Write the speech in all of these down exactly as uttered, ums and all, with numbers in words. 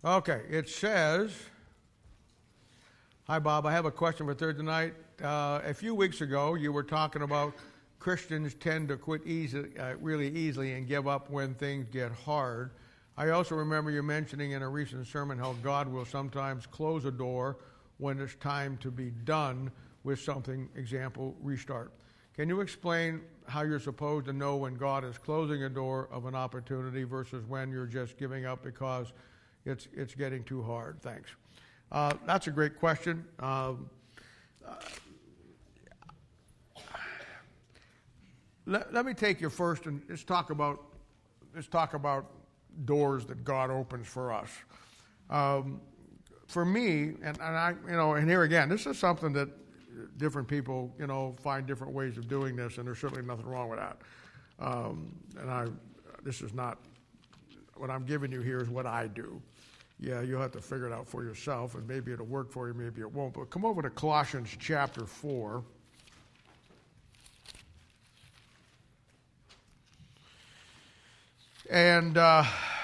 Okay, it says, hi Bob, I have a question for Thursday night. Uh, a few weeks ago you were talking about Christians tend to quit easy, uh, really easily and give up when things get hard. I also remember you mentioning in a recent sermon how God will sometimes close a door when it's time to be done with something, example, restart. Can you explain how you're supposed to know when God is closing a door of an opportunity versus when you're just giving up because it's it's getting too hard? Thanks. Uh, that's a great question. Um, uh, let, let me take you first and let's talk about let's talk about doors that God opens for us. Um, for me, and, and I, you know, and here again, this is something that different people, you know, find different ways of doing this, and there's certainly nothing wrong with that. Um, and I, this is not, what I'm giving you here is what I do. Yeah, you'll have to figure it out for yourself, and maybe it'll work for you, maybe it won't. But come over to Colossians chapter four. And uh,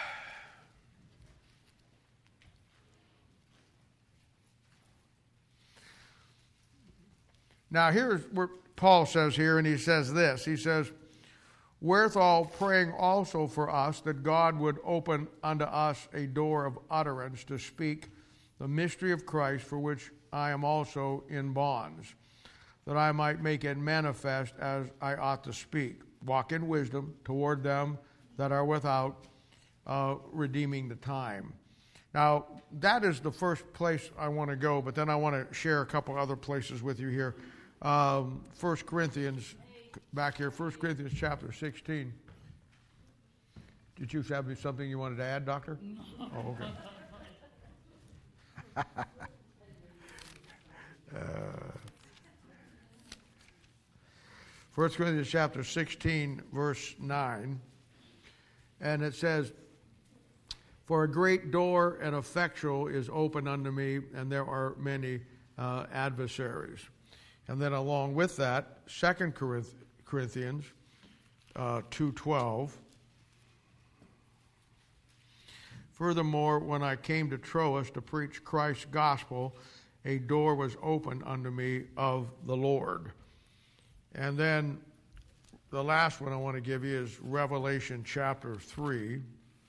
now here's what Paul says here, and he says this. He says, wherewithal praying also for us that God would open unto us a door of utterance to speak the mystery of Christ, for which I am also in bonds, that I might make it manifest as I ought to speak. Walk in wisdom toward them that are without, uh, redeeming the time. Now, that is the first place I want to go, but then I want to share a couple other places with you here. Um, First Corinthians, back here, First Corinthians chapter sixteen. Did you have something you wanted to add, Doctor? No. Oh, okay. uh, First Corinthians chapter sixteen, verse nine. And it says, for a great door and effectual is open unto me, and there are many uh, adversaries. And then along with that, Second Corinthians uh, two twelve. Furthermore, when I came to Troas to preach Christ's gospel, a door was opened unto me of the Lord. And then the last one I want to give you is Revelation chapter three.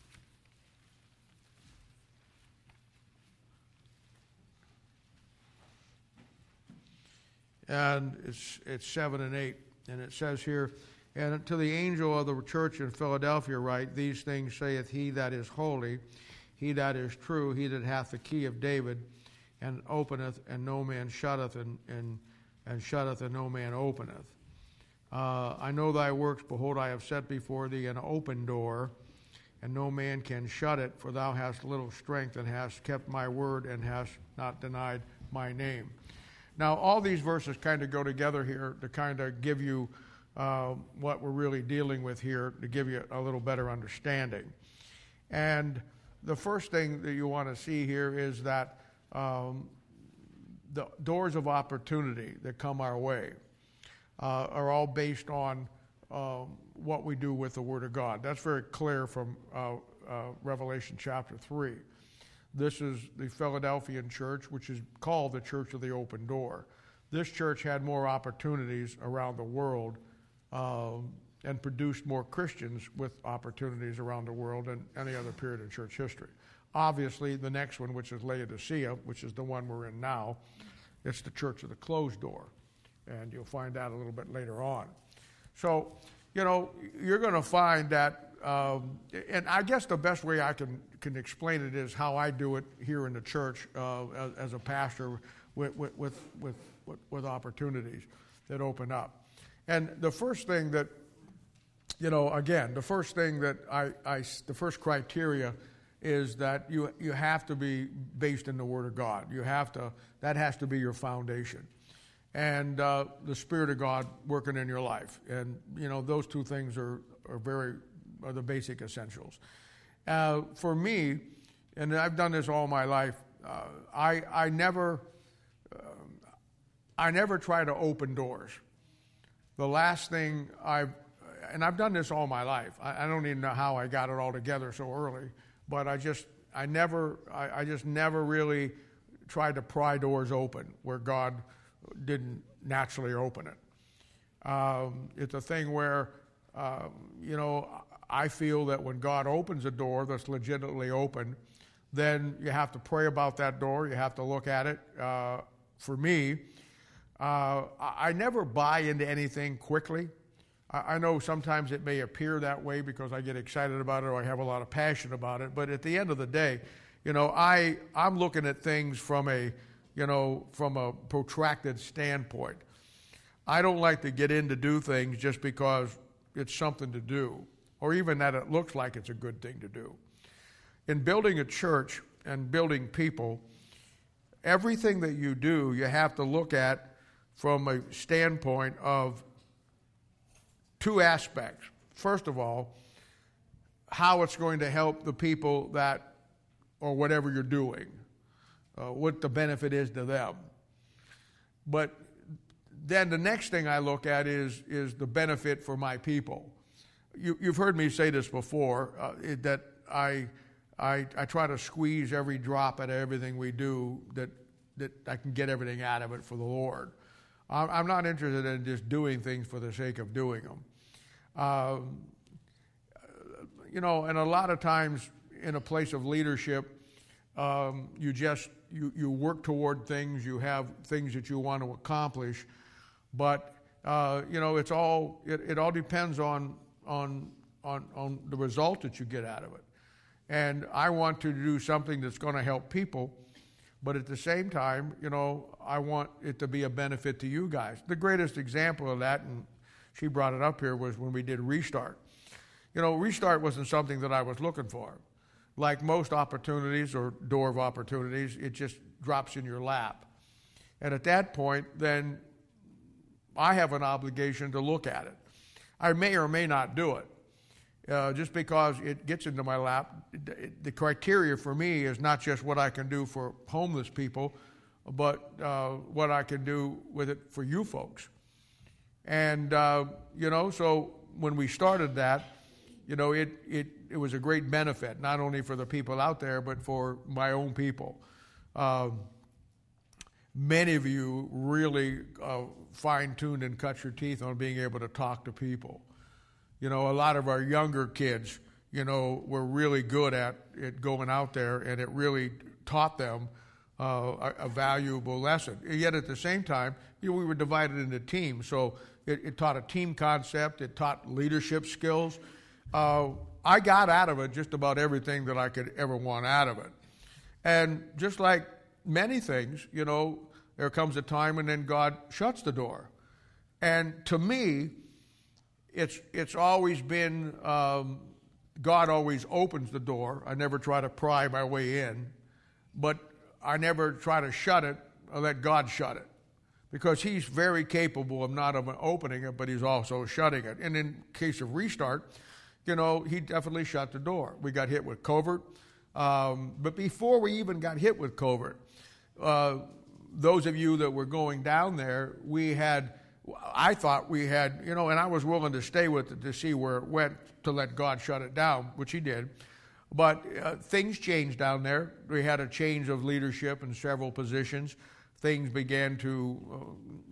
And it's it's seven and eight. And it says here, and to the angel of the church in Philadelphia write, these things saith he that is holy, he that is true, he that hath the key of David, and openeth, and no man shutteth, and, and, and shutteth, and no man openeth. Uh, I know thy works, behold, I have set before thee an open door, and no man can shut it, for thou hast little strength, and hast kept my word, and hast not denied my name. Now, all these verses kind of go together here to kind of give you uh, what we're really dealing with here, to give you a little better understanding. And the first thing that you want to see here is that um, the doors of opportunity that come our way Uh, are all based on uh, what we do with the Word of God. That's very clear from uh, uh, Revelation chapter three. This is the Philadelphian church, which is called the Church of the Open Door. This church had more opportunities around the world uh, and produced more Christians with opportunities around the world than any other period in church history. Obviously, the next one, which is Laodicea, which is the one we're in now, it's the Church of the Closed Door. And you'll find out a little bit later on. So, you know, you're going to find that, um, and I guess the best way I can, can explain it is how I do it here in the church uh, as, as a pastor with, with, with, with, with opportunities that open up. And the first thing that, you know, again, the first thing that I, I the first criteria is that you, you have to be based in the Word of God. You have to, that has to be your foundation. And uh, the Spirit of God working in your life. And, you know, those two things are, are very, are the basic essentials. Uh, for me, and I've done this all my life, uh, I, I never, uh, I never try to open doors. The last thing I've, and I've done this all my life. I, I don't even know how I got it all together so early, but I just I never, I, I just never really tried to pry doors open where God didn't naturally open it. Um, it's a thing where, um, you know, I feel that when God opens a door that's legitimately open, then you have to pray about that door. You have to look at it. Uh, for me, uh, I never buy into anything quickly. I, I know sometimes it may appear that way because I get excited about it or I have a lot of passion about it. But at the end of the day, you know, I, I'm looking at things from a, you know, from a protracted standpoint. I don't like to get in to do things just because it's something to do, or even that it looks like it's a good thing to do. In building a church and building people, everything that you do, you have to look at from a standpoint of two aspects. First of all, how it's going to help the people that, or whatever you're doing, uh, what the benefit is to them. But then the next thing I look at is, is the benefit for my people. You, you've heard me say this before, uh, it, that I, I, I try to squeeze every drop out of everything we do, that, that I can get everything out of it for the Lord. I'm, I'm not interested in just doing things for the sake of doing them. Um, you know, and a lot of times in a place of leadership, um, you just, you, you work toward things, you have things that you want to accomplish, but, uh, you know, it's all, it, it all depends on, on, on, on the result that you get out of it. And I want to do something that's going to help people, but at the same time, you know, I want it to be a benefit to you guys. The greatest example of that, and she brought it up here, was when we did Restart. You know, Restart wasn't something that I was looking for. Like most opportunities or door of opportunities, it just drops in your lap. And at that point, then I have an obligation to look at it. I may or may not do it. Uh, just because it gets into my lap, it, the criteria for me is not just what I can do for homeless people, but uh, what I can do with it for you folks. And, uh, you know, so when we started that, you know, it, it, it was a great benefit, not only for the people out there, but for my own people. Uh, many of you really uh, fine-tuned and cut your teeth on being able to talk to people. You know, a lot of our younger kids, you know, were really good at it going out there, and it really taught them uh, a, a valuable lesson. Yet at the same time, you know, we were divided into teams, so it, it taught a team concept, it taught leadership skills. Uh, I got out of it just about everything that I could ever want out of it. And just like many things, you know, there comes a time and then God shuts the door. And to me, it's it's always been, um, God always opens the door. I never try to pry my way in, but I never try to shut it or let God shut it, because he's very capable of not only opening it, but he's also shutting it. And in case of Restart, you know, he definitely shut the door. We got hit with COVID. Um, but before we even got hit with COVID, uh, those of you that were going down there, we had, I thought we had, you know, and I was willing to stay with it to see where it went to let God shut it down, which he did. But uh, things changed down there. We had a change of leadership in several positions. Things began to uh,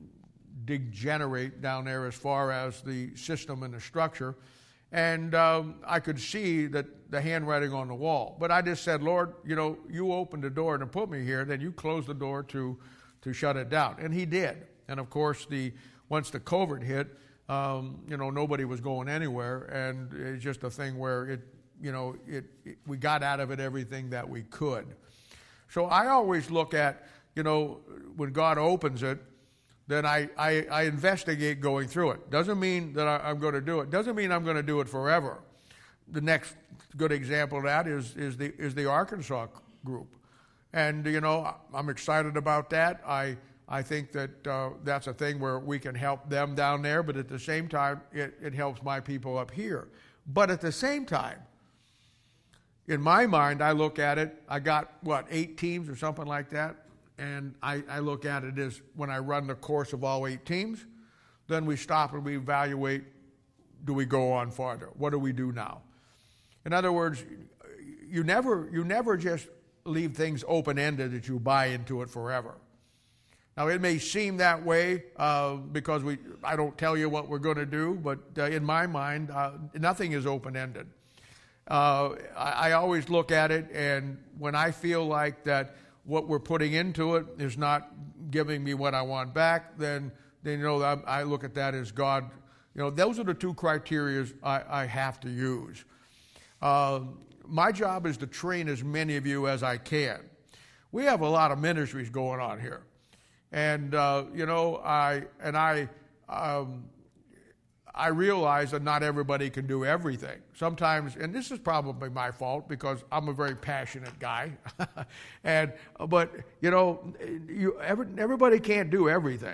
degenerate down there as far as the system and the structure. And um, I could see that the handwriting on the wall. But I just said, Lord, you know, you opened the door to put me here, then you closed the door to to shut it down. And he did. And of course, the once the COVID hit, um, you know, nobody was going anywhere. And it's just a thing where it, you know, it, it we got out of it everything that we could. So I always look at, you know, when God opens it, then I, I, I investigate going through it. Doesn't mean that I, I'm going to do it. Doesn't mean I'm going to do it forever. The next good example of that is is the is the Arkansas group, and you know I'm excited about that. I I think that uh, that's a thing where we can help them down there, but at the same time it, it helps my people up here. But at the same time, in my mind, I look at it. I got what eight teams or something like that. And I, I look at it as when I run the course of all eight teams, then we stop and we evaluate, do we go on farther? What do we do now? In other words, you never you never just leave things open-ended that you buy into it forever. Now, it may seem that way uh, because we I don't tell you what we're going to do, but uh, in my mind, uh, nothing is open-ended. Uh, I, I always look at it, and when I feel like that what we're putting into it is not giving me what I want back, then, then you know, I, I look at that as God. You know, those are the two criteria I, I have to use. Uh, my job is to train as many of you as I can. We have a lot of ministries going on here. And, uh, you know, I and I um, I realize that not everybody can do everything. Sometimes, and this is probably my fault because I'm a very passionate guy. and But, you know, you, every, everybody can't do everything.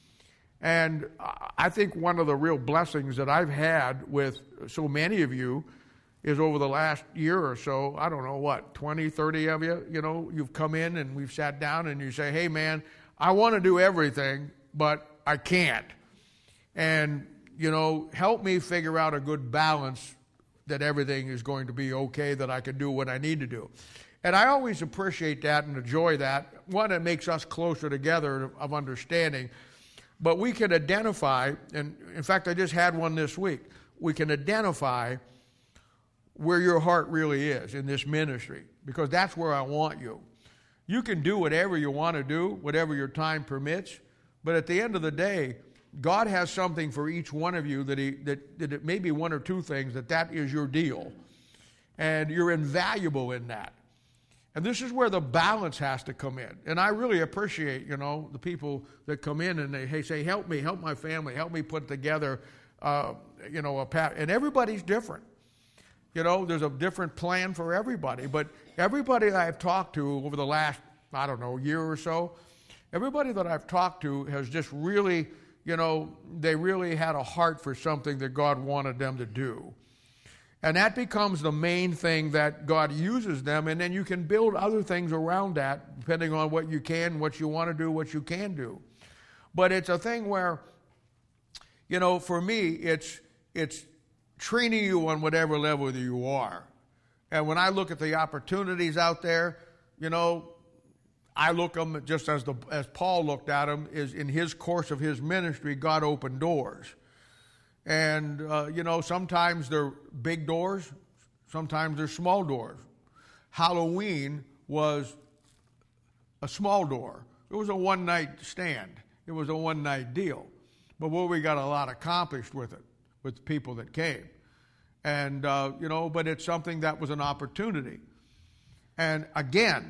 And I think one of the real blessings that I've had with so many of you is over the last year or so, I don't know what, twenty, thirty of you, you know, you've come in and we've sat down and you say, hey, man, I want to do everything, but I can't. And, you know, help me figure out a good balance that everything is going to be okay, that I can do what I need to do. And I always appreciate that and enjoy that. One, it makes us closer together of understanding. But we can identify, and in fact, I just had one this week, we can identify where your heart really is in this ministry, because that's where I want you. You can do whatever you want to do, whatever your time permits, but at the end of the day, God has something for each one of you that, he, that, that it may be one or two things, that that is your deal. And you're invaluable in that. And this is where the balance has to come in. And I really appreciate, you know, the people that come in and they hey, say, help me, help my family, help me put together, uh, you know, a path. And everybody's different. You know, there's a different plan for everybody. But everybody that I've talked to over the last, I don't know, year or so, everybody that I've talked to has just really, you know, they really had a heart for something that God wanted them to do. And that becomes the main thing that God uses them, and then you can build other things around that, depending on what you can, what you want to do, what you can do. But it's a thing where, you know, for me, it's it's training you on whatever level that you are. And when I look at the opportunities out there, you know, I look at them just as the as Paul looked at them, is in his course of his ministry, God opened doors. And, uh, you know, sometimes they're big doors, sometimes they're small doors. Halloween was a small door. It was a one-night stand. It was a one-night deal. But well, we got a lot accomplished with it, with the people that came. And, uh, you know, but it's something that was an opportunity. And, again,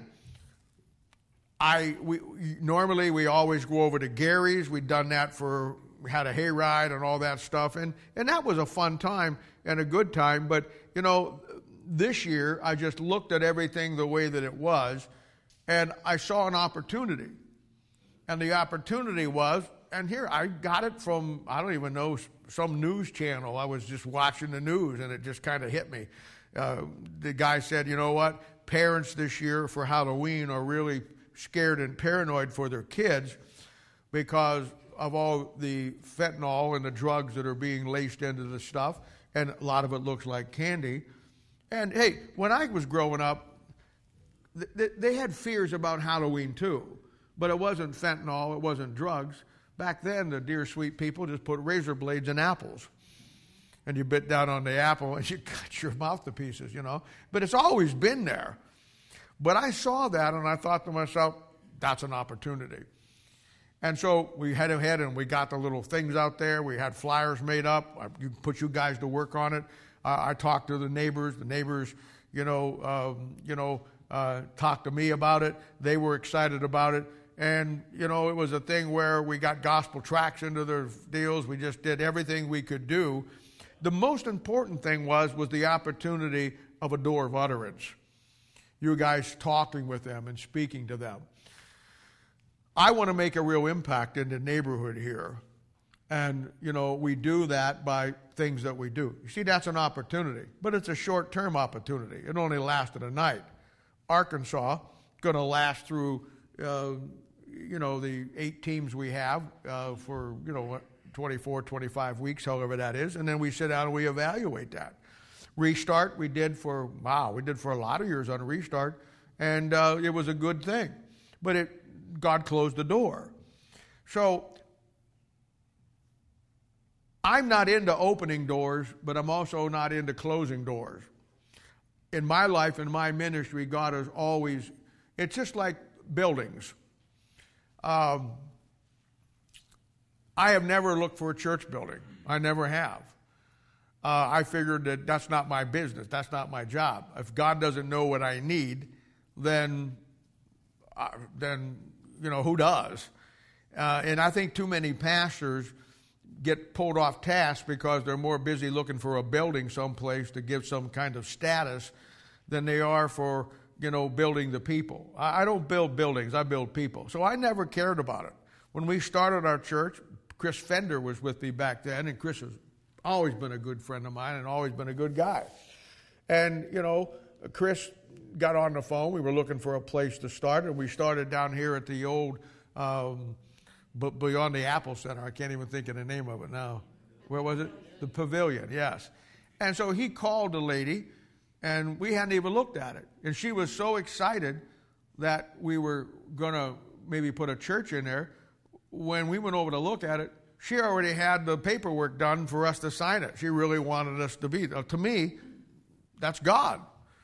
I we normally we always go over to Gary's. We've done that for... We had a hayride and all that stuff, and, and that was a fun time and a good time. But, you know, this year I just looked at everything the way that it was, and I saw an opportunity. And the opportunity was, and here, I got it from, I don't even know, some news channel. I was just watching the news, and it just kind of hit me. Uh, the guy said, you know what, parents this year for Halloween are really scared and paranoid for their kids because of all the fentanyl and the drugs that are being laced into the stuff, and a lot of it looks like candy. And hey, when I was growing up, th- th- they had fears about Halloween too, but it wasn't fentanyl, it wasn't drugs. Back then, the dear sweet people just put razor blades in apples, and you bit down on the apple and you cut your mouth to pieces, you know. But it's always been there. But I saw that and I thought to myself, that's an opportunity. And so we head ahead and we got the little things out there. We had flyers made up. I put you guys to work on it. Uh, I talked to the neighbors. The neighbors, you know, um, you know, uh, talked to me about it. They were excited about it. And, you know, it was a thing where we got gospel tracts into their deals. We just did everything we could do. The most important thing was, was the opportunity of a door of utterance. You guys talking with them and speaking to them. I want to make a real impact in the neighborhood here. And, you know, we do that by things that we do. You see, that's an opportunity, but it's a short-term opportunity. It only lasted a night. Arkansas, going to last through, uh, you know, the eight teams we have uh, for, you know, twenty-four, twenty-five weeks, however that is, and then we sit down and we evaluate that. Restart, we did for, wow, we did for a lot of years on Restart, and uh, it was a good thing. But it, God closed the door. So I'm not into opening doors, but I'm also not into closing doors. In my life, in my ministry, God has always, it's just like buildings. Um, I have never looked for a church building. I never have. Uh, I figured that that's not my business. That's not my job. If God doesn't know what I need, then, uh, then you know, who does? Uh, and I think too many pastors get pulled off task because they're more busy looking for a building someplace to give some kind of status than they are for, you know, building the people. I, I don't build buildings, I build people. So I never cared about it. When we started our church, Chris Fender was with me back then, and Chris has always been a good friend of mine and always been a good guy. And, you know, Chris got on the phone. We were looking for a place to start, and we started down here at the old um, But beyond the Apple Center. I can't even think of the name of it now. Where was it? The Pavilion, yes. And so he called the lady, and we hadn't even looked at it. And she was so excited that we were going to maybe put a church in there. When we went over to look at it, she already had the paperwork done for us to sign it. She really wanted us to be there. To me, that's God.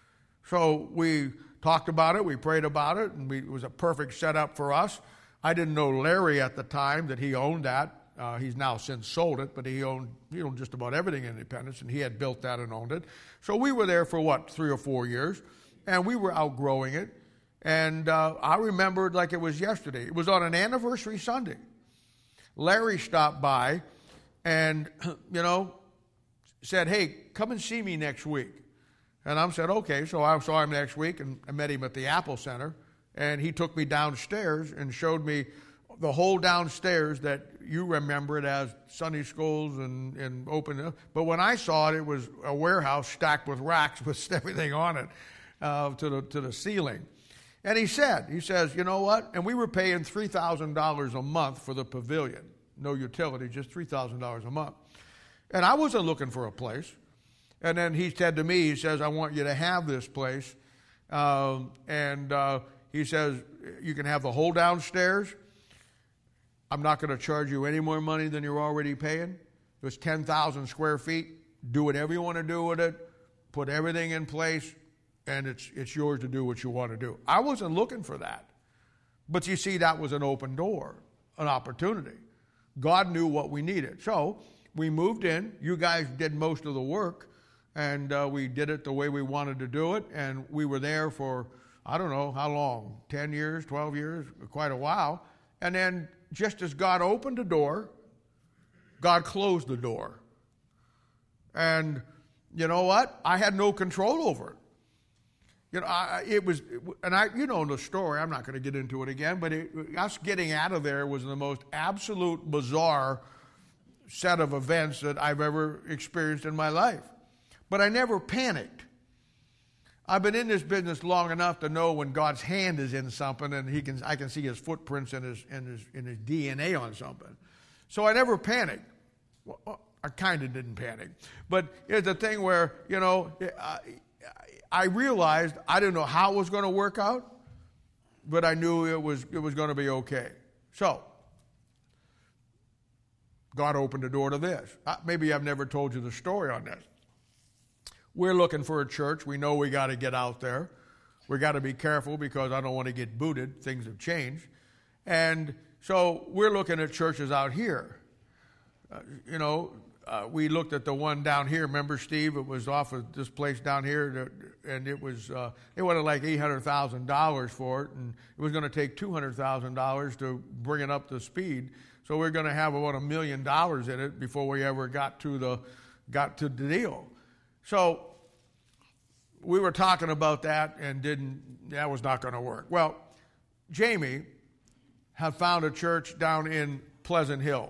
So we talked about it, we prayed about it, and we, it was a perfect setup for us. I didn't know Larry at the time that he owned that. Uh, he's now since sold it, but he owned, you know, just about everything in Independence, and he had built that and owned it. So we were there for, what, three or four years, and we were outgrowing it. And uh, I remembered like it was yesterday. It was on an anniversary Sunday. Larry stopped by and, you know, said, hey, come and see me next week. And I said, okay. So I saw him next week, and I met him at the Apple Center. And he took me downstairs and showed me the whole downstairs that you remember it as Sunday schools and, and open. But when I saw it, it was a warehouse stacked with racks with everything on it uh, to the to the ceiling. And he said, he says, you know what? And we were paying three thousand dollars a month for the pavilion. No utility, just three thousand dollars a month. And I wasn't looking for a place. And then he said to me, he says, I want you to have this place. Um, and uh, he says, you can have the whole downstairs. I'm not going to charge you any more money than you're already paying. It was ten thousand square feet. Do whatever you want to do with it. Put everything in place. And it's it's yours to do what you want to do. I wasn't looking for that. But you see, that was an open door, an opportunity. God knew what we needed. So we moved in. You guys did most of the work. And uh, we did it the way we wanted to do it. And we were there for, I don't know how long, ten years, twelve years, quite a while. And then just as God opened the door, God closed the door. And you know what? I had no control over it. You know, I, it was, and I, you know the story. I'm not going to get into it again, but it, us getting out of there was the most absolute bizarre set of events that I've ever experienced in my life. But I never panicked. I've been in this business long enough to know when God's hand is in something, and He can, I can see His footprints in His, in His, in His D N A on something. So I never panicked. Well, I kind of didn't panic, but it's a thing where, you know, I, I realized I didn't know how it was going to work out, but I knew it was it was going to be okay. So God opened the door to this. Uh, maybe I've never told you the story on this. We're looking for a church. We know we got to get out there. We got to be careful because I don't want to get booted. Things have changed. And so we're looking at churches out here. Uh, you know, uh, we looked at the one down here. Remember, Steve? It was off of this place down here, and it was uh, they wanted like eight hundred thousand dollars for it, and it was going to take two hundred thousand dollars to bring it up to speed. So we're going to have about a million dollars in it before we ever got to the got to the deal. So we were talking about that, and didn't that was not going to work. Well, Jamie had found a church down in Pleasant Hill.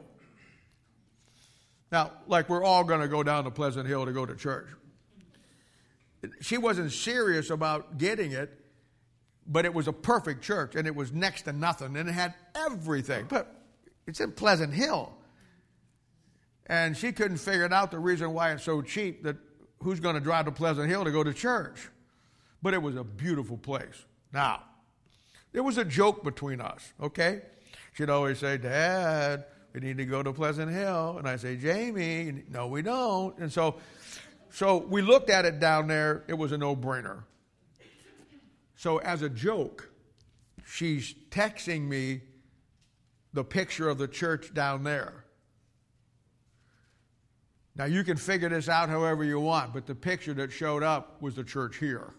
Now, like we're all going to go down to Pleasant Hill to go to church. She wasn't serious about getting it, but it was a perfect church, and it was next to nothing, and it had everything. But it's in Pleasant Hill. And she couldn't figure it out, the reason why it's so cheap, that who's going to drive to Pleasant Hill to go to church? But it was a beautiful place. Now, there was a joke between us, okay? She'd always say, Dad, we need to go to Pleasant Hill. And I say, Jamie, no, we don't. And so, so we looked at it down there. It was a no-brainer. So as a joke, she's texting me the picture of the church down there. Now, you can figure this out however you want, but the picture that showed up was the church here.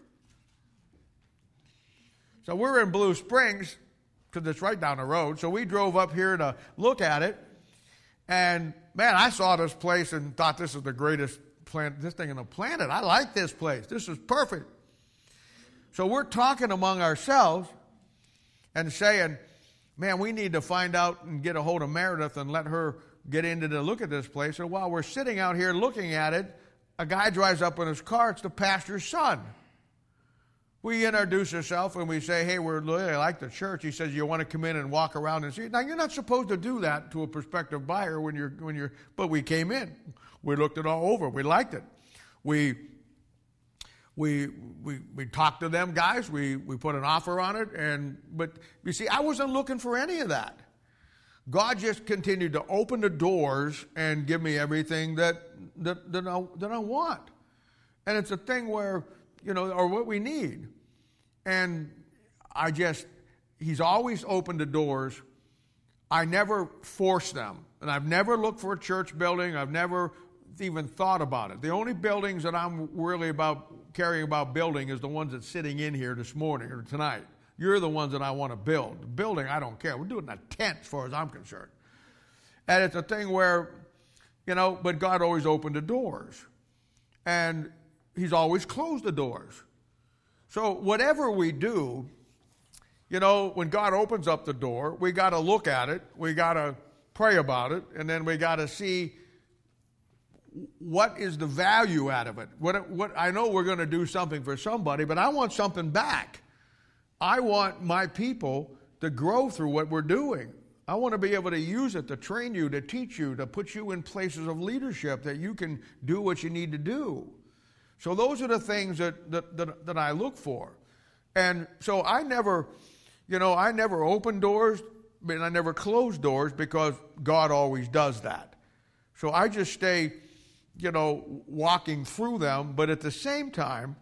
So we're in Blue Springs, because it's right down the road. So we drove up here to look at it. And, man, I saw this place and thought this is the greatest plant, this thing on the planet. I like this place. This is perfect. So we're talking among ourselves and saying, man, we need to find out and get a hold of Meredith and let her get into the look at this place. And while we're sitting out here looking at it, a guy drives up in his car. It's the pastor's son. We introduce ourselves and we say, hey, we're really like the church. He says, you want to come in and walk around and see? Now, you're not supposed to do that to a prospective buyer when you're, when you're, but we came in. We looked it all over. We liked it. We, we, we, we talked to them guys. We, we put an offer on it. And, but you see, I wasn't looking for any of that. God just continued to open the doors and give me everything that, that, that, I, that I want. And it's a thing where, you know, or what we need. And I just, he's always opened the doors. I never force them. And I've never looked for a church building. I've never even thought about it. The only buildings that I'm really about caring about building is the ones that's sitting in here this morning or tonight. You're the ones that I want to build. The building, I don't care. We're doing a tent as far as I'm concerned. And it's a thing where, you know, but God always opened the doors. And he's always closed the doors. So whatever we do, you know, when God opens up the door, we got to look at it. We got to pray about it. And then we got to see what is the value out of it. What, what I know we're going to do something for somebody, but I want something back. I want my people to grow through what we're doing. I want to be able to use it to train you, to teach you, to put you in places of leadership that you can do what you need to do. So those are the things that, that, that, that I look for. And so I never, you know, I never open doors, and I never close doors because God always does that. So I just stay, you know, walking through them, but at the same time,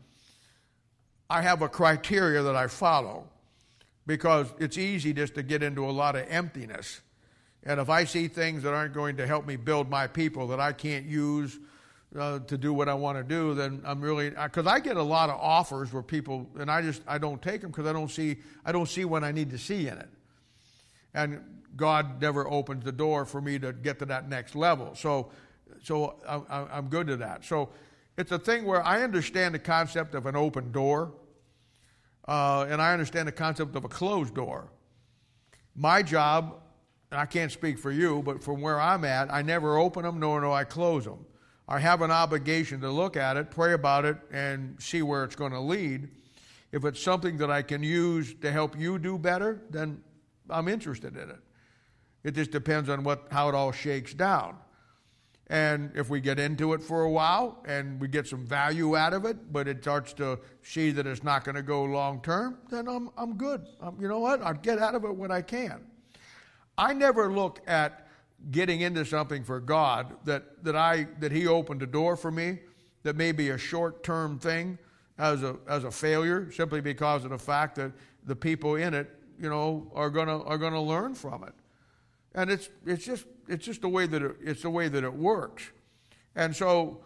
I have a criteria that I follow because it's easy just to get into a lot of emptiness. And if I see things that aren't going to help me build my people that I can't use uh, to do what I want to do, then I'm really, because I get a lot of offers where people, and I just, I don't take them because I don't see, I don't see what I need to see in it. And God never opens the door for me to get to that next level. So, so I, I'm good to that. So it's a thing where I understand the concept of an open door. Uh, and I understand the concept of a closed door. My job, and I can't speak for you, but from where I'm at, I never open them, nor do I close them. I have an obligation to look at it, pray about it, and see where it's going to lead. If it's something that I can use to help you do better, then I'm interested in it. It just depends on what how it all shakes down. And if we get into it for a while and we get some value out of it, but it starts to see that it's not going to go long term, then I'm I'm good. Um, you know what? I'll get out of it when I can. I never look at getting into something for God that, that I that He opened a door for me that may be a short term thing as a as a failure simply because of the fact that the people in it, you know, are gonna are gonna learn from it. And it's it's just it's just the way that it, it's the way that it works. And so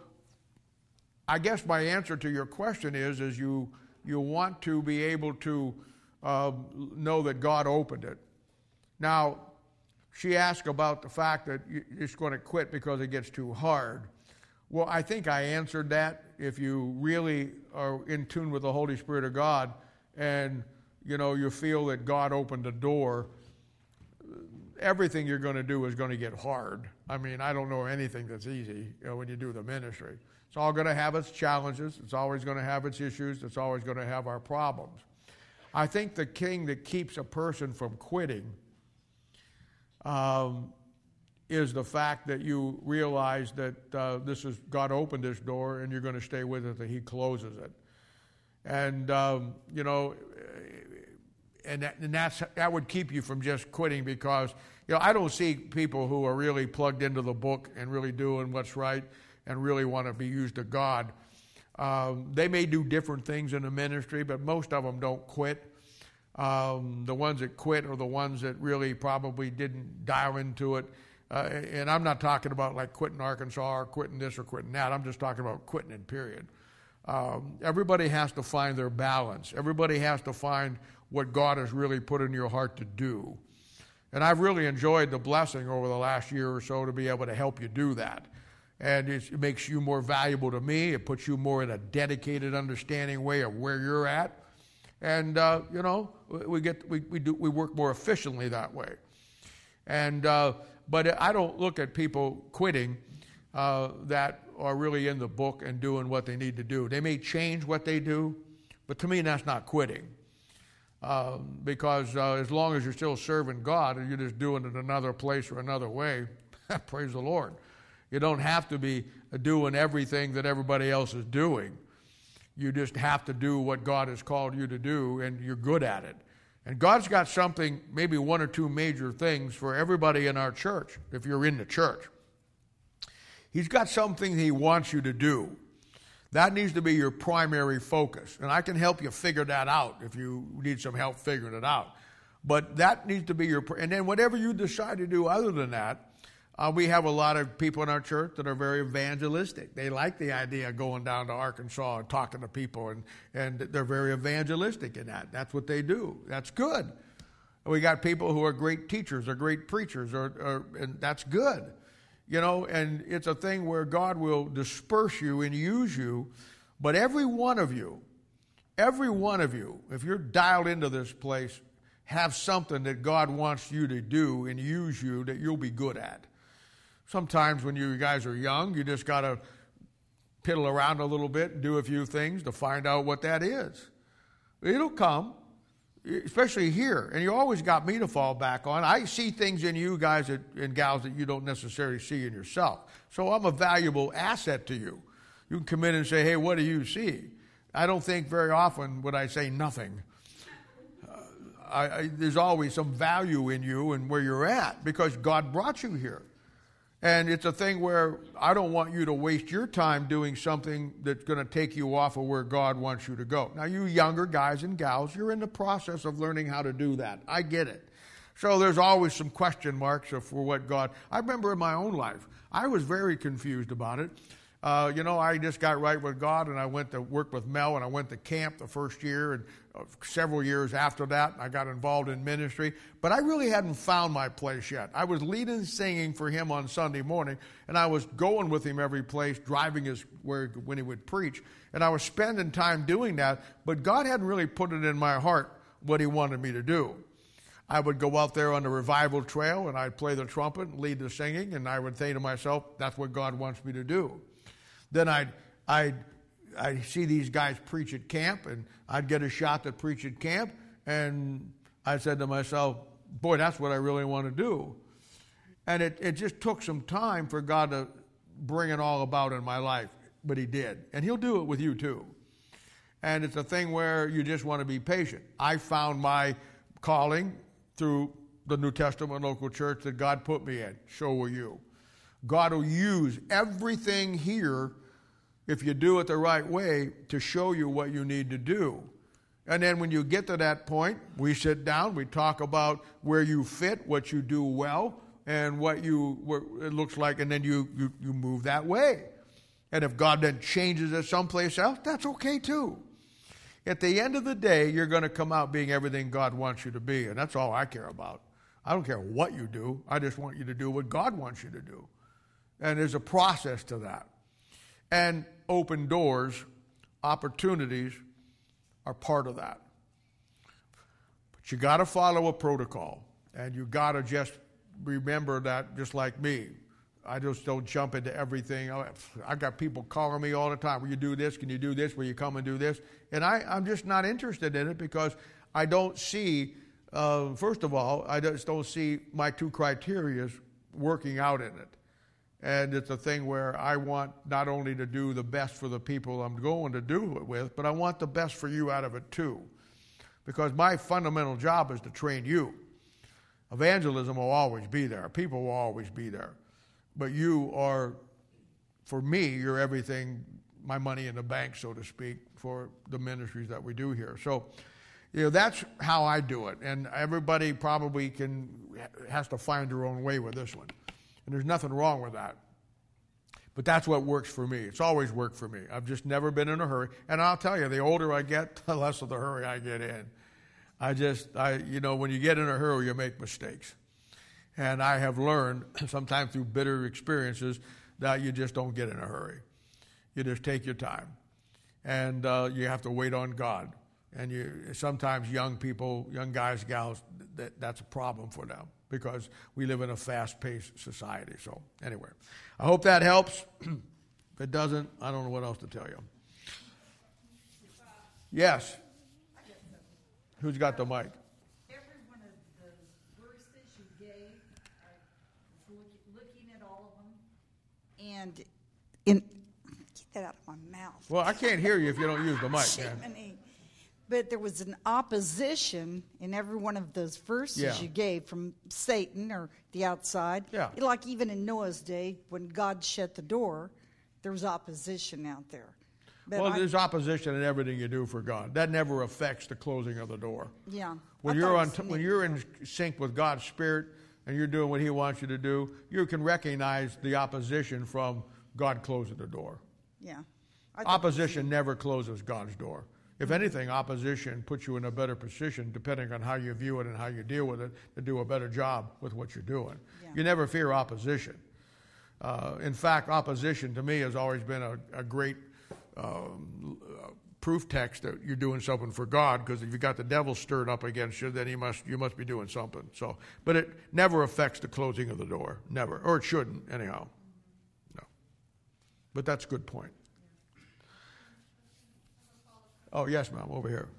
I guess my answer to your question is is you you want to be able to uh, know that God opened it. Now, she asked about the fact that you're just going to quit because it gets too hard. Well, I think I answered that. If you really are in tune with the Holy Spirit of God and you know you feel that God opened the door, everything you're going to do is going to get hard. I mean, I don't know anything that's easy, you know, when you do the ministry. It's all going to have its challenges. It's always going to have its issues. It's always going to have our problems. I think the thing that keeps a person from quitting um, is the fact that you realize that uh, this is God opened this door and you're going to stay with it, that he closes it. And, um, you know, and, that, and that's, that would keep you from just quitting, because, you know, I don't see people who are really plugged into the book and really doing what's right and really want to be used of God. Um, they may do different things in the ministry, but most of them don't quit. Um, the ones that quit are the ones that really probably didn't dial into it. Uh, and I'm not talking about like quitting Arkansas or quitting this or quitting that. I'm just talking about quitting it, period. Um, everybody has to find their balance. Everybody has to find what God has really put in your heart to do. And I've really enjoyed the blessing over the last year or so to be able to help you do that. And it's, it makes you more valuable to me. It puts you more in a dedicated, understanding way of where you're at. And, uh, you know, we get we, we do we work more efficiently that way. And uh, but I don't look at people quitting uh, that are really in the book and doing what they need to do. They may change what they do, but to me that's not quitting. Uh, because uh, as long as you're still serving God and you're just doing it another place or another way, praise the Lord. You don't have to be doing everything that everybody else is doing. You just have to do what God has called you to do, and you're good at it. And God's got something, maybe one or two major things for everybody in our church, if you're in the church. He's got something he wants you to do. That needs to be your primary focus. And I can help you figure that out if you need some help figuring it out. But that needs to be your, and then whatever you decide to do other than that, Uh, we have a lot of people in our church that are very evangelistic. They like the idea of going down to Arkansas and talking to people, and, and they're very evangelistic in that. That's what they do. That's good. We got people who are great teachers or great preachers, or, or and that's good. You know, and it's a thing where God will disperse you and use you, but every one of you, every one of you, if you're dialed into this place, have something that God wants you to do and use you that you'll be good at. Sometimes when you guys are young, you just got to piddle around a little bit and do a few things to find out what that is. It'll come, especially here. And you always got me to fall back on. I see things in you guys that, and gals that you don't necessarily see in yourself. So I'm a valuable asset to you. You can come in and say, hey, what do you see? I don't think very often would I say nothing. Uh, I, I, there's always some value in you and where you're at, because God brought you here. And it's a thing where I don't want you to waste your time doing something that's going to take you off of where God wants you to go. Now, you younger guys and gals, you're in the process of learning how to do that. I get it. So there's always some question marks for what God... I remember in my own life, I was very confused about it. Uh, you know, I just got right with God, and I went to work with Mel, and I went to camp the first year, and uh, several years after that, I got involved in ministry. But I really hadn't found my place yet. I was leading and singing for him on Sunday morning, and I was going with him every place, driving his where when he would preach, and I was spending time doing that. But God hadn't really put it in my heart what he wanted me to do. I would go out there on the revival trail, and I'd play the trumpet and lead the singing, and I would think to myself, that's what God wants me to do. Then I'd, I'd, I'd see these guys preach at camp, and I'd get a shot to preach at camp, and I said to myself, boy, that's what I really want to do. And it, it just took some time for God to bring it all about in my life, but he did. And he'll do it with you too. And it's a thing where you just want to be patient. I found my calling through the New Testament local church that God put me in. So will you. God will use everything here, if you do it the right way, to show you what you need to do. And then when you get to that point, we sit down, we talk about where you fit, what you do well, and what you what it looks like, and then you, you, you move that way. And if God then changes it someplace else, that's okay too. At the end of the day, you're going to come out being everything God wants you to be, and that's all I care about. I don't care what you do. I just want you to do what God wants you to do. And there's a process to that. And open doors, opportunities are part of that. But you got to follow a protocol. And you got to just remember that, just like me. I just don't jump into everything. I got people calling me all the time. Will you do this? Can you do this? Will you come and do this? And I, I'm just not interested in it, because I don't see, uh, first of all, I just don't see my two criteria working out in it. And it's a thing where I want not only to do the best for the people I'm going to do it with, but I want the best for you out of it too. Because my fundamental job is to train you. Evangelism will always be there. People will always be there. But you are, for me, you're everything, my money in the bank, so to speak, for the ministries that we do here. So, you know, that's how I do it. And everybody probably can has to find their own way with this one. And there's nothing wrong with that. But that's what works for me. It's always worked for me. I've just never been in a hurry. And I'll tell you, the older I get, the less of the hurry I get in. I just, I, you know, when you get in a hurry, you make mistakes. And I have learned, sometimes through bitter experiences, that you just don't get in a hurry. You just take your time. And uh, you have to wait on God. And you sometimes young people, young guys, gals, that, that's a problem for them because we live in a fast-paced society. So anyway, I hope that helps. If it doesn't, I don't know what else to tell you. Yes. Who's got the mic? Every one of the verses you gave, I was looking at all of them, and in get that out of my mouth. Well, I can't hear you if you don't use the mic. Shimony. But there was an opposition in every one of those verses Yeah. you gave from Satan or the outside. Yeah. Like even in Noah's day, when God shut the door, there was opposition out there. But Well, I- there's opposition in everything you do for God. That never affects the closing of the door. Yeah. When I you're thought on, it was when neat. you're in sync with God's Spirit and you're doing what He wants you to do, you can recognize the opposition from God closing the door. Yeah. I thought- Opposition never closes God's door. If anything, opposition puts you in a better position, depending on how you view it and how you deal with it, to do a better job with what you're doing. Yeah. You never fear opposition. Uh, in fact, opposition to me has always been a, a great um, uh, proof text that you're doing something for God. Because if you got the devil stirred up against you, then he must you must be doing something. So, but it never affects the closing of the door, never, or it shouldn't anyhow. No, but that's a good point. Oh, yes, ma'am, over here.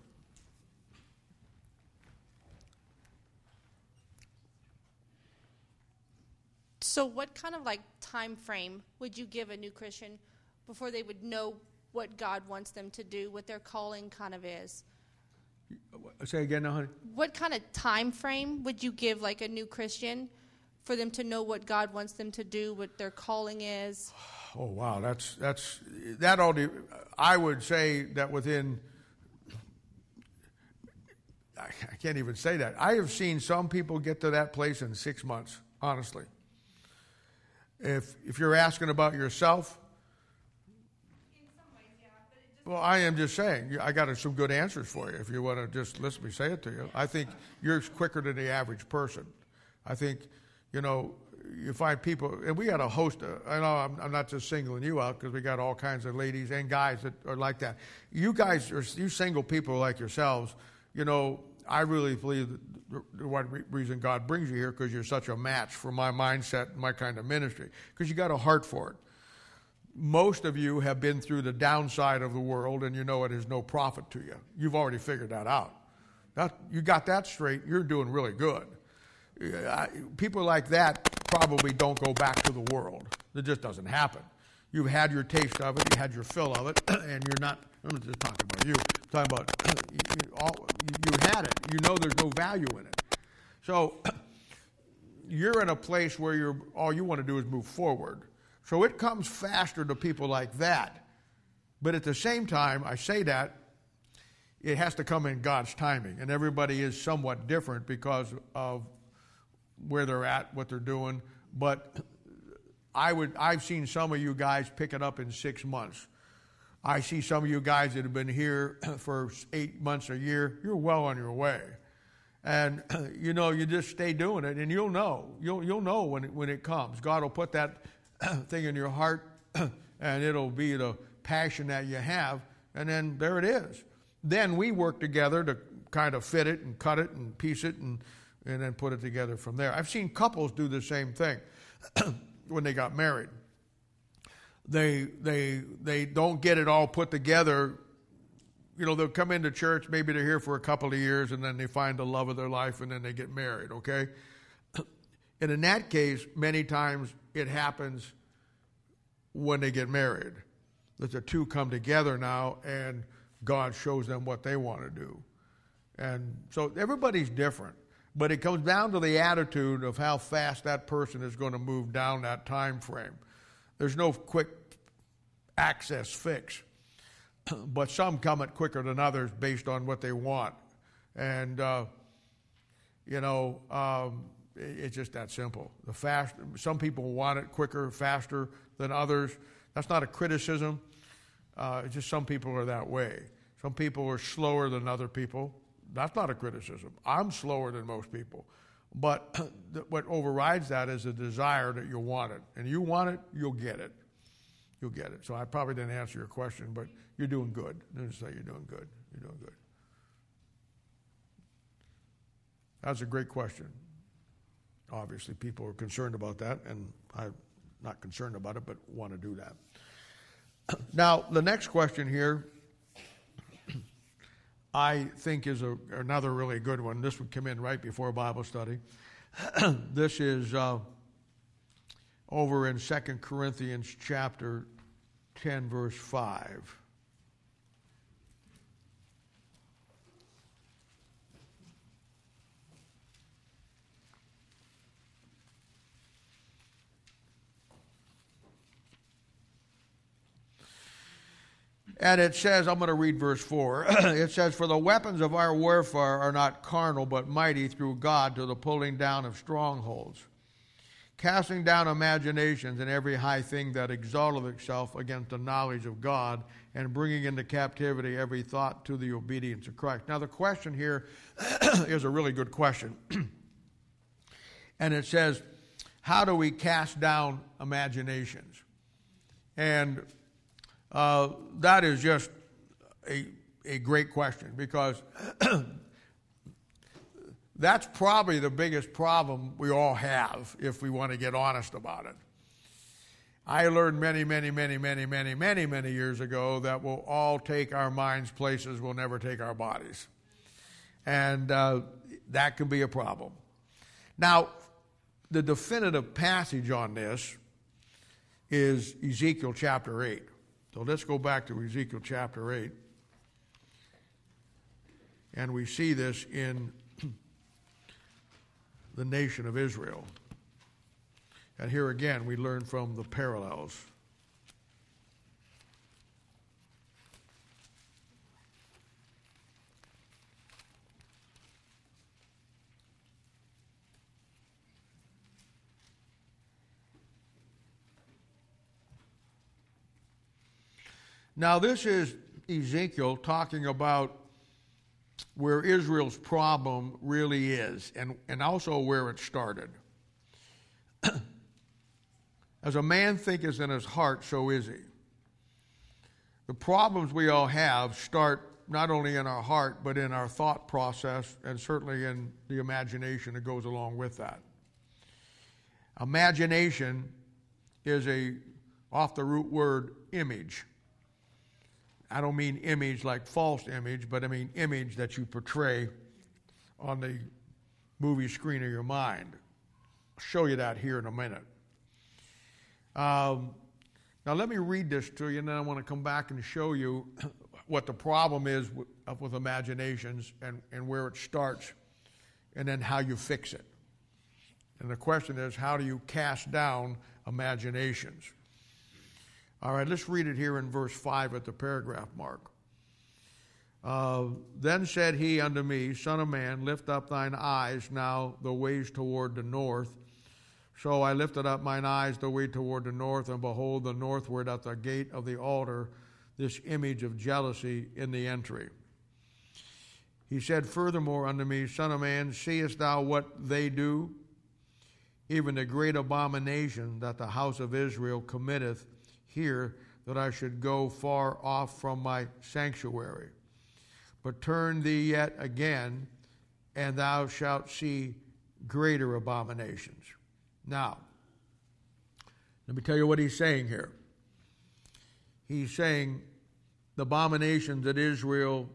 So what kind of like time frame would you give a new Christian before they would know what God wants them to do, what their calling kind of is? Say again now, honey. What kind of time frame would you give like a new Christian for them to know what God wants them to do, what their calling is? Oh, wow, that's, that's, that all, de- I would say that within, I I can't even say that. I have seen some people get to that place in six months, honestly. If if you're asking about yourself, In some ways, yeah, but it just well, I am just saying, I got some good answers for you if you want to just listen me say it to you. I think you're quicker than the average person. I think, you know, you find people, and we got a host of, I know I'm, I'm not just singling you out because we got all kinds of ladies and guys that are like that. You guys, are you single people like yourselves, you know, I really believe that the, the one re- reason God brings you here because you're such a match for my mindset and my kind of ministry, because you got a heart for it. Most of you have been through the downside of the world, and you know it is no profit to you. You've already figured that out. That, you got that straight, you're doing really good. I, people like that probably don't go back to the world. It just doesn't happen. You've had your taste of it, you had your fill of it, and you're not, I'm not just talking about you, I'm talking about you, you, all, you had it. You know there's no value in it. So you're in a place where you're all you want to do is move forward. So it comes faster to people like that. But at the same time, I say that, it has to come in God's timing. And everybody is somewhat different because of where they're at, what they're doing. But I would, I've seen some of you guys pick it up in six months. I see some of you guys that have been here for eight months, a year. You're well on your way. And, you know, you just stay doing it, and you'll know. You'll, you'll know when it, when it comes. God will put that thing in your heart, and it'll be the passion that you have, and then there it is. Then we work together to kind of fit it and cut it and piece it and, and then put it together from there. I've seen couples do the same thing when they got married. They they they don't get it all put together. You know, they'll come into church, maybe they're here for a couple of years, and then they find the love of their life, and then they get married, okay? And in that case, many times it happens when they get married. That the two come together now and God shows them what they want to do. And so everybody's different. But it comes down to the attitude of how fast that person is going to move down that time frame. There's no quick access fix. But some come it quicker than others based on what they want. And, uh, you know, um, it, it's just that simple. The fast, some people want it quicker, faster than others. That's not a criticism. Uh, it's just some people are that way. Some people are slower than other people. That's not a criticism. I'm slower than most people. But what overrides that is a desire that you want it. And you want it, you'll get it. You'll get it. So I probably didn't answer your question, but you're doing good. Let me say you're doing good. You're doing good. That's a great question. Obviously, people are concerned about that, and I'm not concerned about it, but want to do that. Now, the next question here, I think is a, another really good one. This would come in right before Bible study. This is uh, over in Second Corinthians chapter ten, verse five. And it says, I'm going to read verse four. It says, "For the weapons of our warfare are not carnal, but mighty through God to the pulling down of strongholds, casting down imaginations and every high thing that exalteth itself against the knowledge of God, and bringing into captivity every thought to the obedience of Christ." Now, the question here is a really good question. And it says, how do we cast down imaginations? And Uh, that is just a, a great question, because that's probably the biggest problem we all have if we want to get honest about it. I learned many, many, many, many, many, many, many years ago that we'll all take our minds places, we'll never take our bodies. And uh, that can be a problem. Now, the definitive passage on this is Ezekiel chapter eight. So let's go back to Ezekiel chapter eight. And we see this in the nation of Israel. And here again, we learn from the parallels. Now, this is Ezekiel talking about where Israel's problem really is, and, and also where it started. As a man thinketh in his heart, so is he. The problems we all have start not only in our heart, but in our thought process, and certainly in the imagination that goes along with that. Imagination is a off-the-root word, image. I don't mean image like false image, but I mean image that you portray on the movie screen of your mind. I'll show you that here in a minute. Um, now let me read this to you, and then I want to come back and show you what the problem is with, with imaginations and, and where it starts, and then how you fix it. And the question is, how do you cast down imaginations? All right, let's read it here in verse five at the paragraph mark. Uh, "Then said he unto me, Son of man, lift up thine eyes now the ways toward the north. So I lifted up mine eyes the way toward the north, and behold, the northward at the gate of the altar, this image of jealousy in the entry. He said furthermore unto me, Son of man, seest thou what they do? Even the great abomination that the house of Israel committeth here, that I should go far off from my sanctuary. But turn thee yet again, and thou shalt see greater abominations." Now, let me tell you what he's saying here. He's saying the abominations that Israel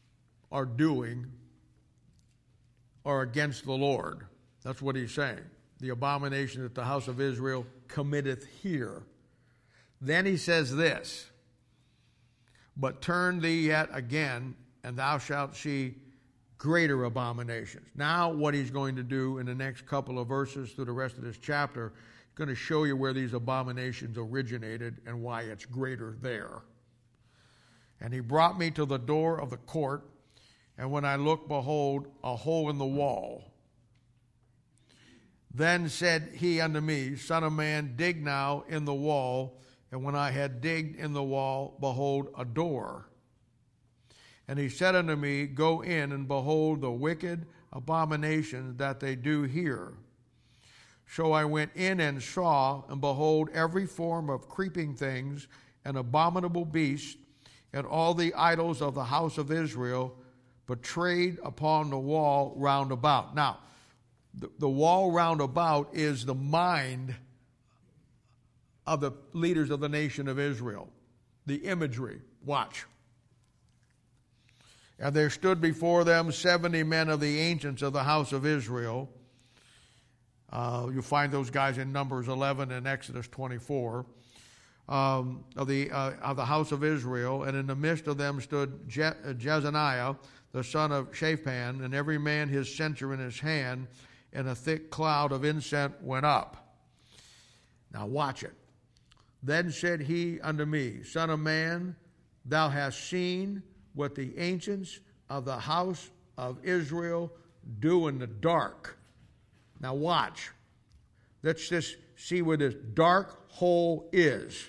are doing are against the Lord. That's what he's saying. the abomination that the house of Israel committeth here. Then he says this, but turn thee yet again, and thou shalt see greater abominations. Now what he's going to do in the next couple of verses through the rest of this chapter, he's going to show you where these abominations originated and why it's greater there. And he brought me to the door of the court, and when I looked, behold, a hole in the wall. Then said he unto me, Son of man, dig now in the wall. And when I had digged in the wall, behold, a door. And he said unto me, Go in, and behold the wicked abominations that they do here. So I went in and saw, and behold, every form of creeping things, and abominable beasts, and all the idols of the house of Israel, betrayed upon the wall round about. Now, the, the wall round about is the mind of the leaders of the nation of Israel. The imagery. Watch. And there stood before them seventy men of the ancients of the house of Israel. Uh, you'll find those guys in Numbers eleven and Exodus twenty-four. Um, of the uh, of the house of Israel, and in the midst of them stood Je- Jezaniah, the son of Shaphan, and every man his censer in his hand, and a thick cloud of incense went up. Now watch it. Then said he unto me, Son of man, thou hast seen what the ancients of the house of Israel do in the dark. Now watch. Let's just see where this dark hole is,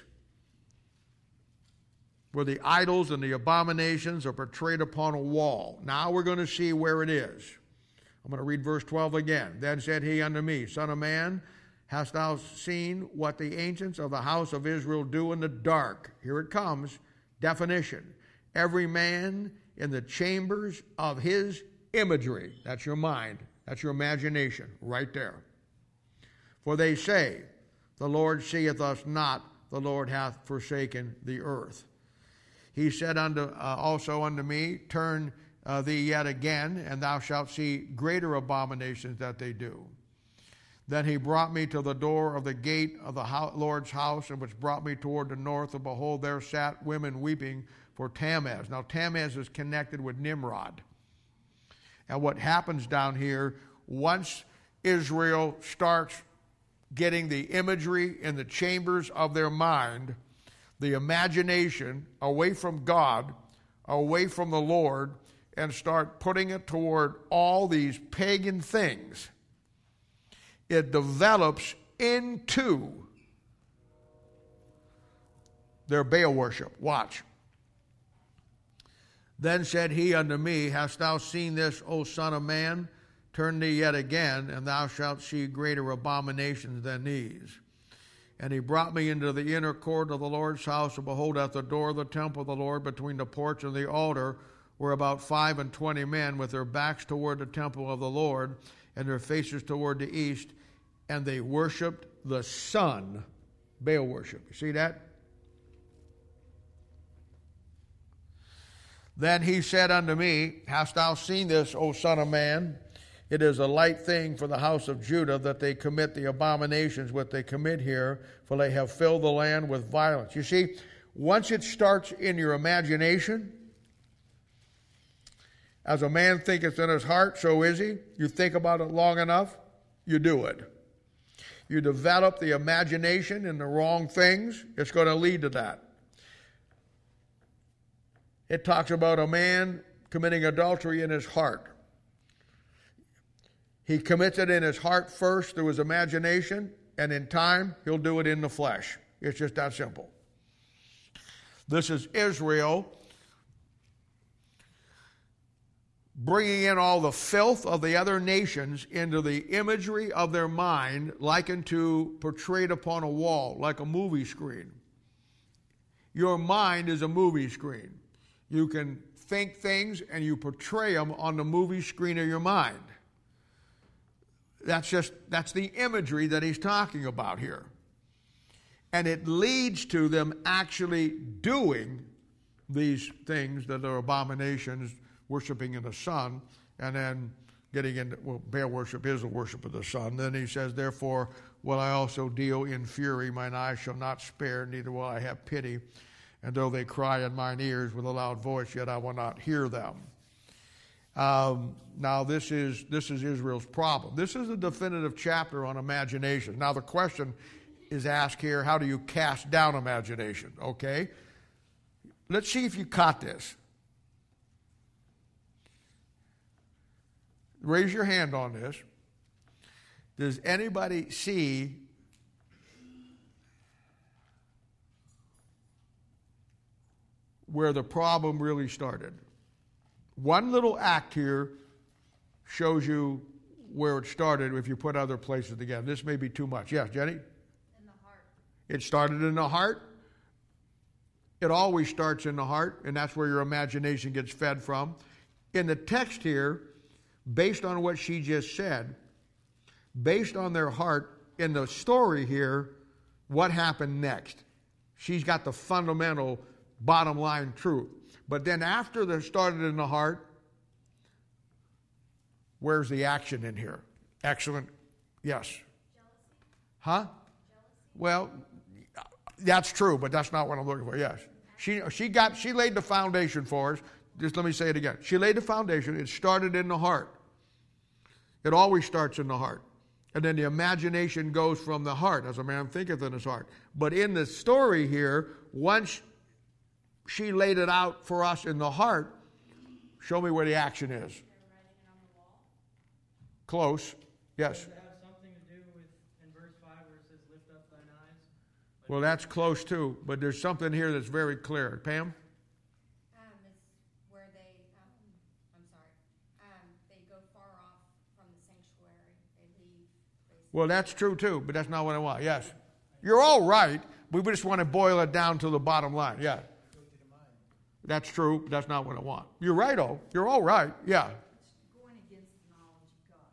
where the idols and the abominations are portrayed upon a wall. Now we're going to see where it is. I'm going to read verse twelve again. Then said he unto me, Son of man, hast thou seen what the ancients of the house of Israel do in the dark? Here it comes. Definition. Every man in the chambers of his imagery. That's your mind. That's your imagination right there. For they say, the Lord seeth us not, the Lord hath forsaken the earth. He said unto uh, also unto me, Turn uh, thee yet again, and thou shalt see greater abominations that they do. Then he brought me to the door of the gate of the ho- Lord's house, and which brought me toward the north, and behold, there sat women weeping for Tammuz. Now Tammuz is connected with Nimrod. And what happens down here, once Israel starts getting the imagery in the chambers of their mind, the imagination away from God, away from the Lord, and start putting it toward all these pagan things, it develops into their Baal worship. Watch. Then said he unto me, Hast thou seen this, O son of man? Turn thee yet again, and thou shalt see greater abominations than these. And he brought me into the inner court of the Lord's house, and behold, at the door of the temple of the Lord, between the porch and the altar, were about five and twenty men, with their backs toward the temple of the Lord, and their faces toward the east, and they worshipped the sun. Baal worship. You see that? Then he said unto me, Hast thou seen this, O son of man? It is a light thing for the house of Judah that they commit the abominations which they commit here, for they have filled the land with violence. You see, once it starts in your imagination, as a man thinketh in his heart, so is he. You think about it long enough, you do it. You develop the imagination in the wrong things, it's going to lead to that. It talks about a man committing adultery in his heart. He commits it in his heart first through his imagination, and in time, he'll do it in the flesh. It's just that simple. This is Israel bringing in all the filth of the other nations into the imagery of their mind, likened to portrayed upon a wall, like a movie screen. Your mind is a movie screen. You can think things and you portray them on the movie screen of your mind. That's just, that's the imagery that he's talking about here. And it leads to them actually doing these things that are abominations, worshiping in the sun, and then getting into, well, Baal worship is the worship of the sun. Then he says, therefore will I also deal in fury. Mine eyes shall not spare, neither will I have pity. And though they cry in mine ears with a loud voice, yet I will not hear them. Um, now, this is this is Israel's problem. This is a definitive chapter on imagination. Now, the question is asked here, how do you cast down imagination? Okay? Let's see if you caught this. Raise your hand on this. Does anybody see where the problem really started? One little act here shows you where it started if you put other places together. This may be too much. Yes, Jenny? In the heart. It started in the heart. It always starts in the heart, and that's where your imagination gets fed from. In the text here, based on what she just said, based on their heart, in the story here, what happened next? She's got the fundamental bottom line truth. But then after they started in the heart, where's the action in here? Excellent. Yes. Jealousy. Huh? Jealousy. Well, that's true, but that's not what I'm looking for. Yes. She she got she laid the foundation for us. Just let me say it again. She laid the foundation. It started in the heart. It always starts in the heart. And then the imagination goes from the heart, as a man thinketh in his heart. But in the story here, once she laid it out for us in the heart, show me where the action is. Close. Yes. Does it have something to do with in verse five where it says, lift up thine eyes? Like, well, that's close too, but there's something here that's very clear. Pam? Um, it's where they, um, I'm sorry, um, they go far off from the sanctuary. They leave. They Well, that's true too, but that's not what I want. Yes. You're all right. We just want to boil it down to the bottom line. Yeah. That's true, but that's not what I want. You're right, oh. You're all right. Yeah. It's going against the knowledge of God.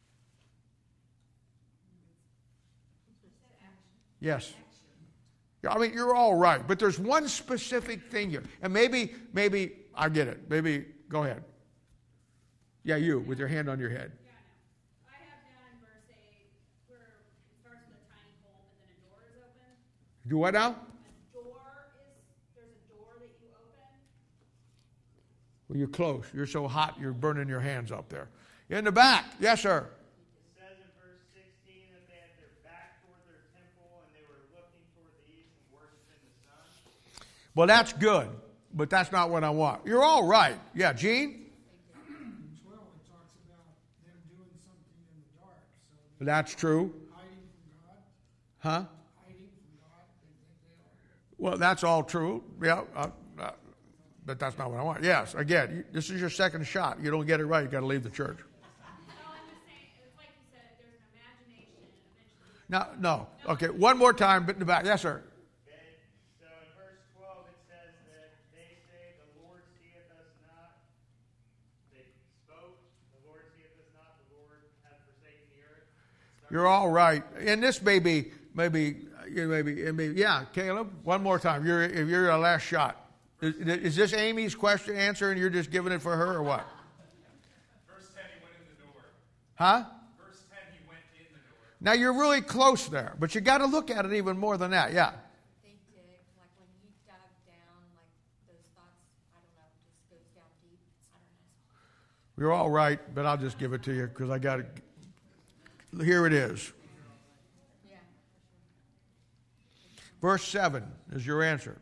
Yes. I mean, you're all right, but there's one specific thing here. And maybe, maybe, I get it. Maybe, go ahead. Yeah, you, with your hand on your head. Yeah, I know. I have down in verse eight where it starts with a tiny hole, but then a door is open. Do what now? A door is, there's a door that you open. Well, you're close. You're so hot, you're burning your hands up there. In the back. Yes, sir. It says in verse sixteen that they had their back toward their temple and they were looking toward the east and worshiping the sun. Well, that's good, but that's not what I want. You're all right. Yeah, Gene? twelve, it talks about them doing something in the dark. So That's true. hiding from God, Huh? hiding from God, they think they are. Well, that's all true. Yeah, uh, uh, but that's not what I want. Yes, again, you, this is your second shot. You don't get it right, you got to leave the church. No, I'm just saying, it's like you said, there's an imagination eventually. No, no. Okay, one more time, but in the back. Yes, sir. Okay, so in verse twelve it says that they say, the Lord seeth us not. They spoke, the Lord seeth us not, the Lord hath forsaken the earth. You're all right. And this may be, maybe, you maybe, it may, yeah, Caleb, one more time. You're, if you're a last shot. Is, is this Amy's question answer and you're just giving it for her or what? Verse ten, he went in the door. Huh? Verse ten, he went in the door. Now you're really close there, but you got to look at it even more than that. Yeah. They dig, like when he dug down, like those thoughts, I don't know, just goes down deep. I don't know. You're all right, but I'll just give it to you because I got to. Here it is. Yeah. Verse seven is your answer.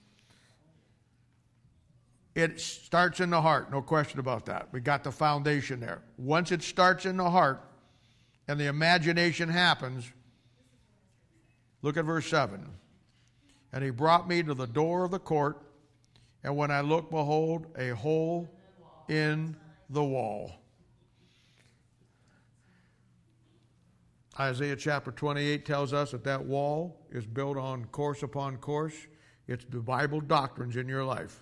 It starts in the heart, no question about that. We got the foundation there. Once it starts in the heart and the imagination happens, look at verse seven. And he brought me to the door of the court, and when I looked, behold, a hole in the wall. Isaiah chapter twenty-eight tells us that that wall is built on course upon course. It's the Bible doctrines in your life.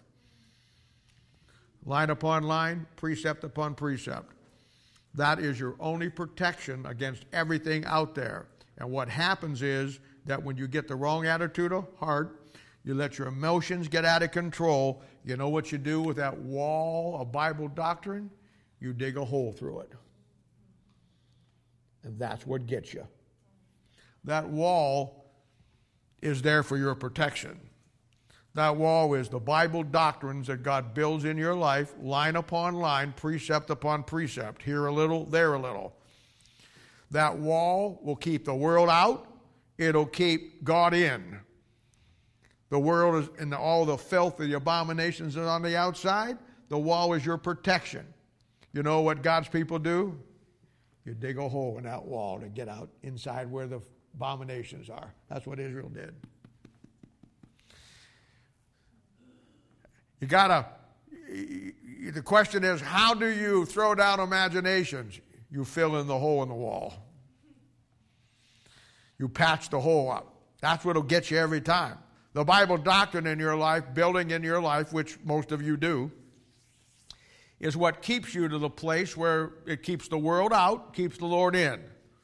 Line upon line, precept upon precept. That is your only protection against everything out there. And what happens is that when you get the wrong attitude of heart, you let your emotions get out of control. You know what you do with that wall of Bible doctrine? You dig a hole through it. And that's what gets you. That wall is there for your protection. That wall is the Bible doctrines that God builds in your life, line upon line, precept upon precept, here a little, there a little. That wall will keep the world out. It'll keep God in. The world is, and all the filth, the abominations are on the outside. The wall is your protection. You know what God's people do? You dig a hole in that wall to get out inside where the abominations are. That's what Israel did. You gotta, the question is, how do you throw down imaginations? You fill in the hole in the wall. You patch the hole up. That's what'll get you every time. The Bible doctrine in your life, building in your life, which most of you do, is what keeps you to the place where it keeps the world out, keeps the Lord in.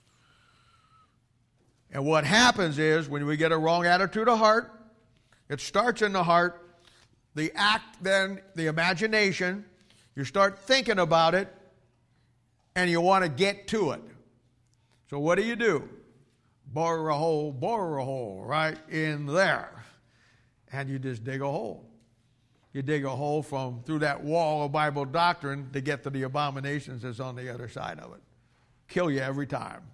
And what happens is, when we get a wrong attitude of heart, it starts in the heart. The act, then, the imagination, you start thinking about it, and you want to get to it. So what do you do? Bore a hole, bore a hole right in there. And you just dig a hole. You dig a hole from through that wall of Bible doctrine to get to the abominations that's on the other side of it. Kill you every time.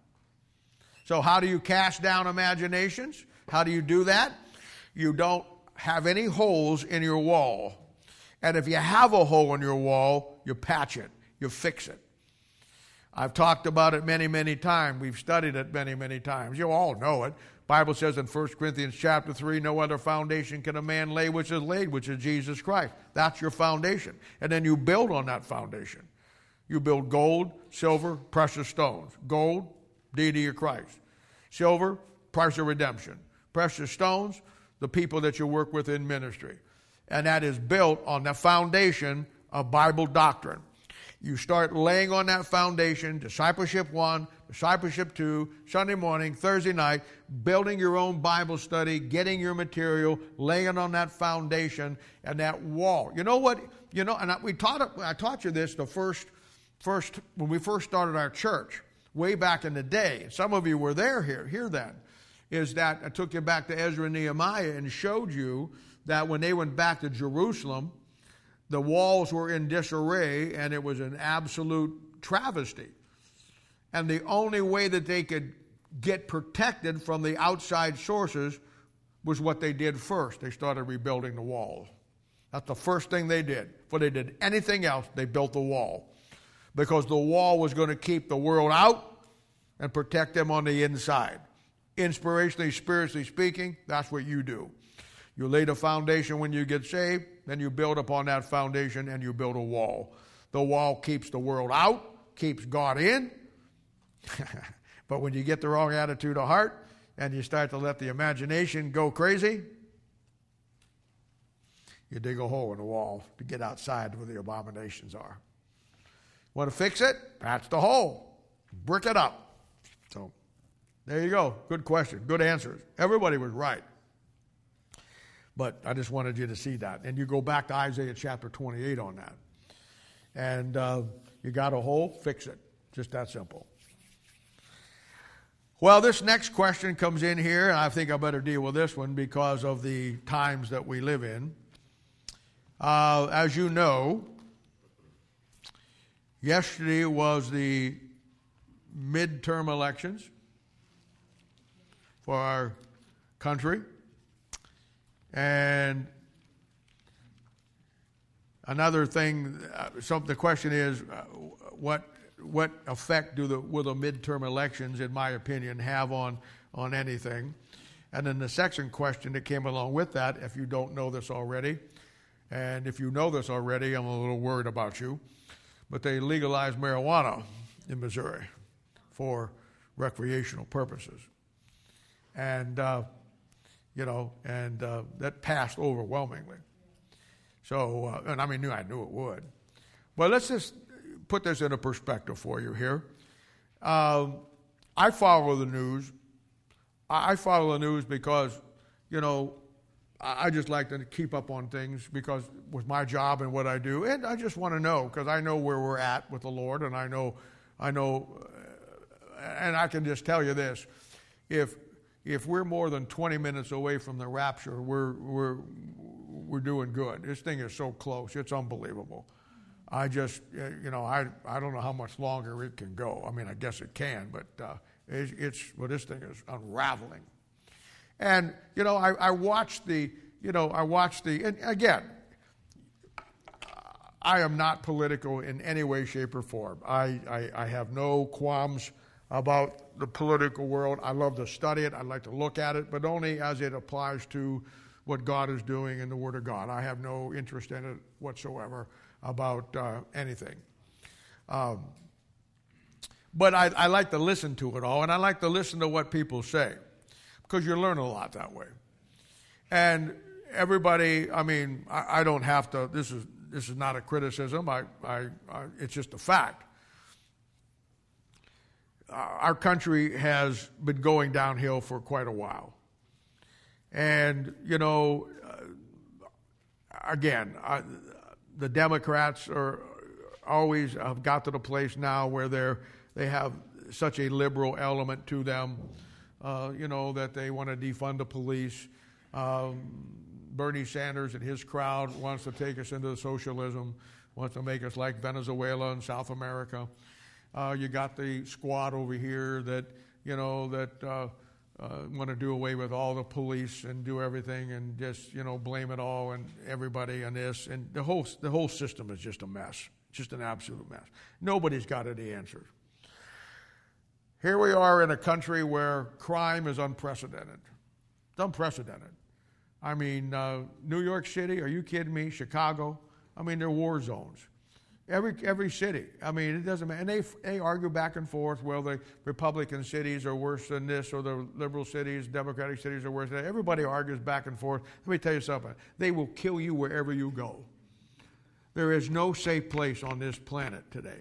So how do you cast down imaginations? How do you do that? You don't have any holes in your wall. And if you have a hole in your wall, you patch it. You fix it. I've talked about it many, many times. We've studied it many, many times. You all know it. Bible says in First Corinthians chapter three, no other foundation can a man lay which is laid, which is Jesus Christ. That's your foundation. And then you build on that foundation. You build gold, silver, precious stones. Gold, deity of Christ. Silver, price of redemption. Precious stones, the people that you work with in ministry. And that is built on the foundation of Bible doctrine. You start laying on that foundation, discipleship one, discipleship two, Sunday morning, Thursday night, building your own Bible study, getting your material, laying on that foundation and that wall. You know what? You know, and I, we taught I taught you this the first, first when we first started our church, way back in the day. Some of you were there here, here then. Is that I took you back to Ezra and Nehemiah and showed you that when they went back to Jerusalem, the walls were in disarray, and it was an absolute travesty. And the only way that they could get protected from the outside sources was what they did first. They started rebuilding the walls. That's the first thing they did. Before they did anything else, they built the wall. Because the wall was going to keep the world out and protect them on the inside. Inspirationally, spiritually speaking, that's what you do. You lay the foundation when you get saved, then you build upon that foundation and you build a wall. The wall keeps the world out, keeps God in. But when you get the wrong attitude of heart and you start to let the imagination go crazy, you dig a hole in the wall to get outside where the abominations are. Want to fix it? Patch the hole. Brick it up. So there you go. Good question. Good answers. Everybody was right. But I just wanted you to see that. And you go back to Isaiah chapter twenty-eight on that. And uh, you got a hole, fix it. Just that simple. Well, this next question comes in here, and I think I better deal with this one because of the times that we live in. Uh, as you know, yesterday was the midterm elections for our country. And another thing, uh, so the question is, uh, what what effect do the will the midterm elections, in my opinion, have on on anything? And then the second question that came along with that, if you don't know this already, and if you know this already, I'm a little worried about you, but they legalized marijuana in Missouri for recreational purposes, and. Uh, You know, and uh, that passed overwhelmingly. So, uh, and I mean, I knew it would. But let's just put this in a perspective for you here. Um, I follow the news. I follow the news because, you know, I just like to keep up on things because with my job and what I do, and I just want to know because I know where we're at with the Lord, and I know, I know and I can just tell you this, if if we're more than twenty minutes away from the rapture, we're we're we're doing good. This thing is so close. It's unbelievable. I just, you know, I I don't know how much longer it can go. I mean, I guess it can, but uh, it's, it's well, this thing is unraveling. And, you know, I, I watched the, you know, I watched the, and again, I am not political in any way, shape, or form. I, I, I have no qualms about the political world. I love to study it. I like to look at it, but only as it applies to what God is doing in the Word of God. I have no interest in it whatsoever about uh, anything. Um, but I, I like to listen to it all, and I like to listen to what people say, because you learn a lot that way. And everybody, I mean, I, I don't have to, this is this is not a criticism, I, I, I, it's just a fact. Our country has been going downhill for quite a while. And, you know, uh, again, I, the Democrats are always have got to the place now where they're they have such a liberal element to them, uh, you know, that they want to defund the police. Um, Bernie Sanders and his crowd wants to take us into socialism, wants to make us like Venezuela and South America. Uh, you got the squad over here that, you know, that uh, uh, want to do away with all the police and do everything and just, you know, blame it all and everybody on this. And the whole the whole system is just a mess, just an absolute mess. Nobody's got any answers. Here we are in a country where crime is unprecedented. It's unprecedented. I mean, uh, New York City, are you kidding me? Chicago, I mean, they're war zones. Every every city. I mean, it doesn't matter. And they they argue back and forth. Well, the Republican cities are worse than this, or the liberal cities, Democratic cities are worse than that. Everybody argues back and forth. Let me tell you something. They will kill you wherever you go. There is no safe place on this planet today.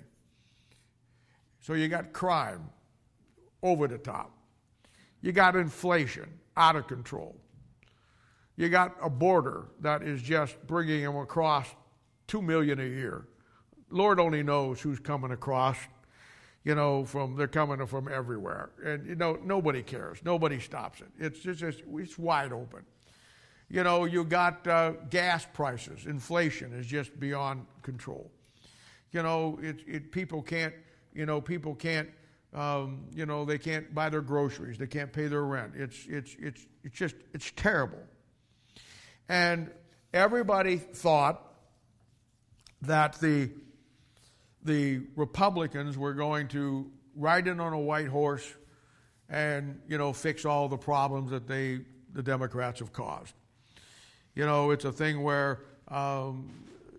So you got crime over the top. You got inflation out of control. You got a border that is just bringing them across two million a year. Lord only knows who's coming across, you know, from, they're coming from everywhere. And, you know, nobody cares. Nobody stops it. It's just, it's, it's wide open. You know, you got uh, gas prices. Inflation is just beyond control. You know, it, it people can't, you know, people can't, um, you know, they can't buy their groceries. They can't pay their rent. It's, it's, it's, it's just, it's terrible. And everybody thought that the the Republicans were going to ride in on a white horse and, you know, fix all the problems that they the Democrats have caused. You know, it's a thing where, um,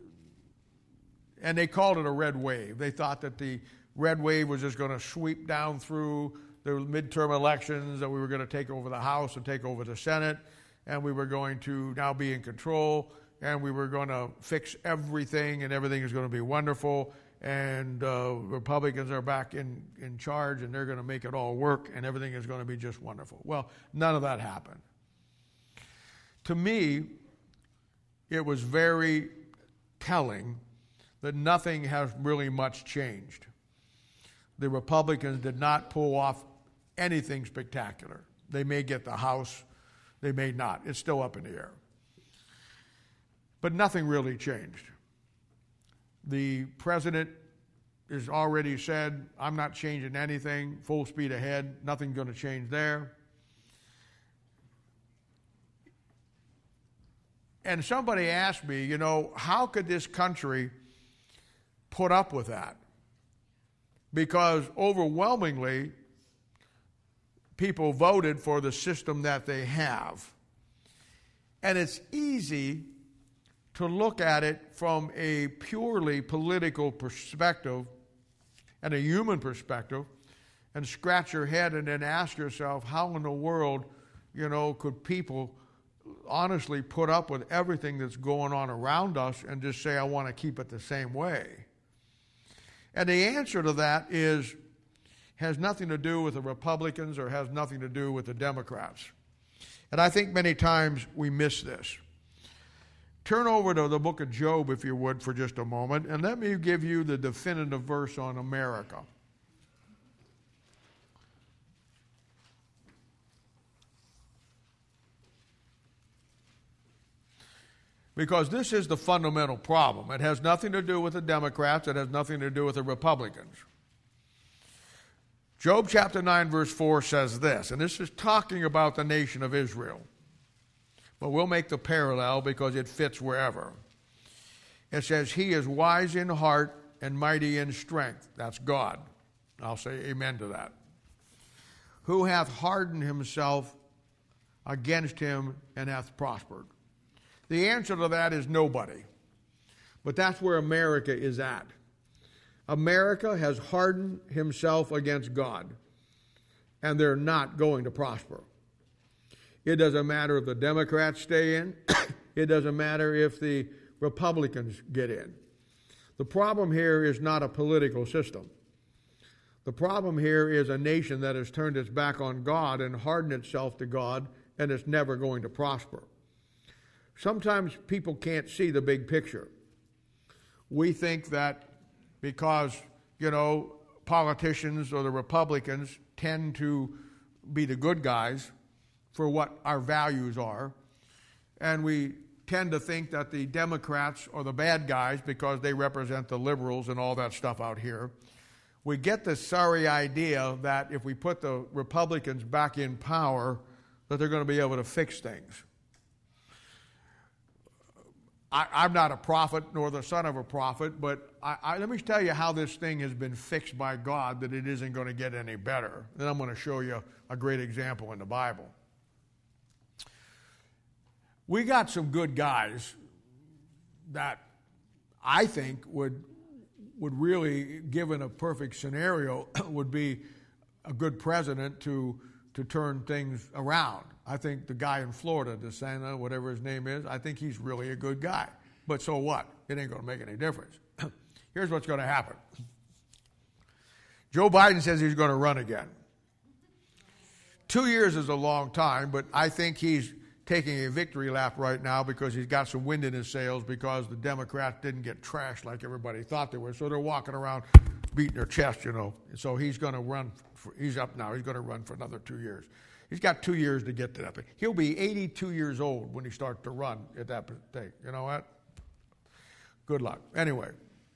and they called it a red wave. They thought that the red wave was just going to sweep down through the midterm elections, that we were going to take over the House and take over the Senate, and we were going to now be in control, and we were going to fix everything, and everything is going to be wonderful, and uh, Republicans are back in, in charge, and they're going to make it all work, and everything is going to be just wonderful. Well, none of that happened. To me, it was very telling that nothing has really much changed. The Republicans did not pull off anything spectacular. They may get the House. They may not. It's still up in the air. But nothing really changed. The president has already said, I'm not changing anything, full speed ahead, nothing's going to change there. And somebody asked me, you know, how could this country put up with that? Because overwhelmingly, people voted for the system that they have. And it's easy to look at it from a purely political perspective and a human perspective and scratch your head and then ask yourself, how in the world, you know, could people honestly put up with everything that's going on around us and just say, I want to keep it the same way? And the answer to that is has nothing to do with the Republicans or has nothing to do with the Democrats. And I think many times we miss this. Turn over to the book of Job, if you would, for just a moment, and let me give you the definitive verse on America. Because this is the fundamental problem. It has nothing to do with the Democrats. It has nothing to do with the Republicans. Job chapter nine verse four says this, and this is talking about the nation of Israel. But we'll make the parallel because it fits wherever. It says, he is wise in heart and mighty in strength. That's God. I'll say amen to that. Who hath hardened himself against him and hath prospered? The answer to that is nobody. But that's where America is at. America has hardened himself against God, and they're not going to prosper. It doesn't matter if the Democrats stay in. It doesn't matter if the Republicans get in. The problem here is not a political system. The problem here is a nation that has turned its back on God and hardened itself to God, and it's never going to prosper. Sometimes people can't see the big picture. We think that because, you know, politicians or the Republicans tend to be the good guys for what our values are, and we tend to think that the Democrats are the bad guys because they represent the liberals and all that stuff out here. We get this sorry idea that if we put the Republicans back in power, that they're going to be able to fix things. I, I'm not a prophet nor the son of a prophet, but I, I, let me tell you how this thing has been fixed by God, that it isn't going to get any better. Then I'm going to show you a great example in the Bible. We got some good guys that I think would would really, given a perfect scenario, would be a good president to to turn things around. I think the guy in Florida, DeSantis, whatever his name is, I think he's really a good guy. But so what? It ain't going to make any difference. Here's what's going to happen. Joe Biden says he's going to run again. Two years is a long time, but I think he's taking a victory lap right now because he's got some wind in his sails because the Democrats didn't get trashed like everybody thought they were. So they're walking around beating their chest, you know. And so he's going to run. For, he's up now. He's going to run for another two years. He's got two years to get to that. He'll be eighty-two years old when he starts to run at that stage. You know what? Good luck. Anyway,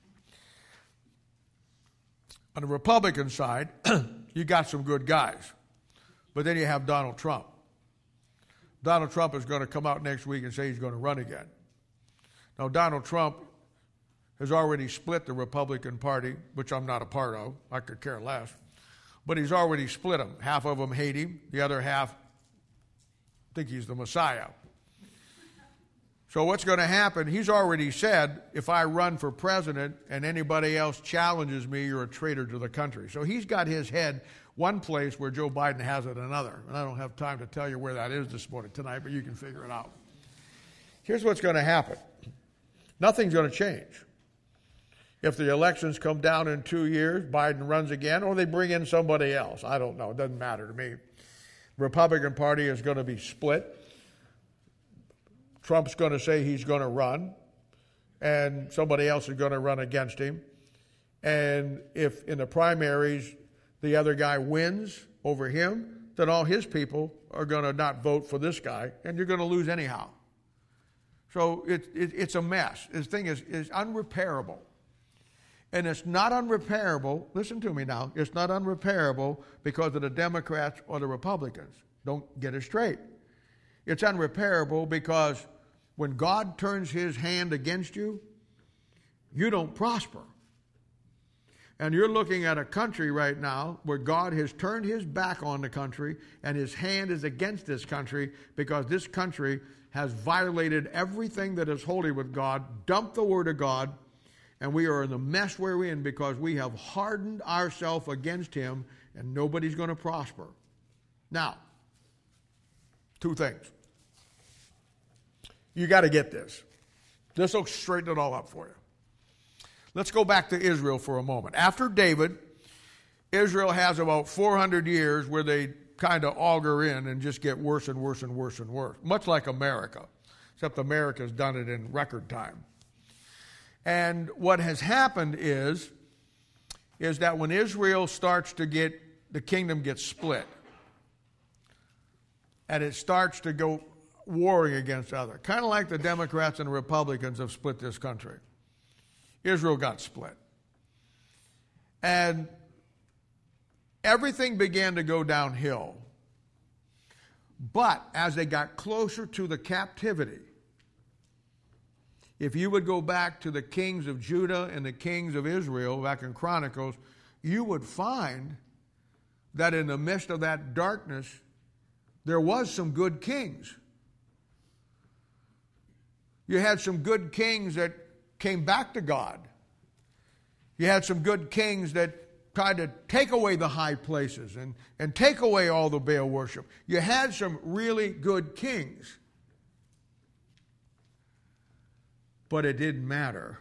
on the Republican side, you got some good guys. But then you have Donald Trump. Donald Trump is going to come out next week and say he's going to run again. Now, Donald Trump has already split the Republican Party, which I'm not a part of. I could care less. But he's already split them. Half of them hate him. The other half think he's the Messiah. So what's going to happen, he's already said, if I run for president and anybody else challenges me, you're a traitor to the country. So he's got his head one place where Joe Biden has it another. And I don't have time to tell you where that is this morning tonight, but you can figure it out. Here's what's going to happen. Nothing's going to change. If the elections come down in two years, Biden runs again, or they bring in somebody else. I don't know. It doesn't matter to me. The Republican Party is going to be split. Trump's going to say he's going to run, and somebody else is going to run against him. And if in the primaries the other guy wins over him, then all his people are going to not vote for this guy, and you're going to lose anyhow. So it, it, it's a mess. This thing is, is unrepairable. And it's not unrepairable, listen to me now, it's not unrepairable because of the Democrats or the Republicans. Don't get it straight. It's unrepairable because when God turns his hand against you, you don't prosper. And you're looking at a country right now where God has turned his back on the country and his hand is against this country because this country has violated everything that is holy with God, dumped the Word of God, and we are in the mess we're in because we have hardened ourselves against him, and nobody's going to prosper. Now, two things. You got to get this. This will straighten it all up for you. Let's go back to Israel for a moment. After David, Israel has about four hundred years where they kind of auger in and just get worse and worse and worse and worse, much like America, except America's done it in record time. And what has happened is, is that when Israel starts to get, the kingdom gets split, and it starts to go warring against other. Kind of like the Democrats and the Republicans have split this country. Israel got split. And everything began to go downhill. But as they got closer to the captivity, if you would go back to the kings of Judah and the kings of Israel, back in Chronicles, you would find that in the midst of that darkness, there was some good kings. You had some good kings that came back to God. You had some good kings that tried to take away the high places and, and take away all the Baal worship. You had some really good kings. But it didn't matter,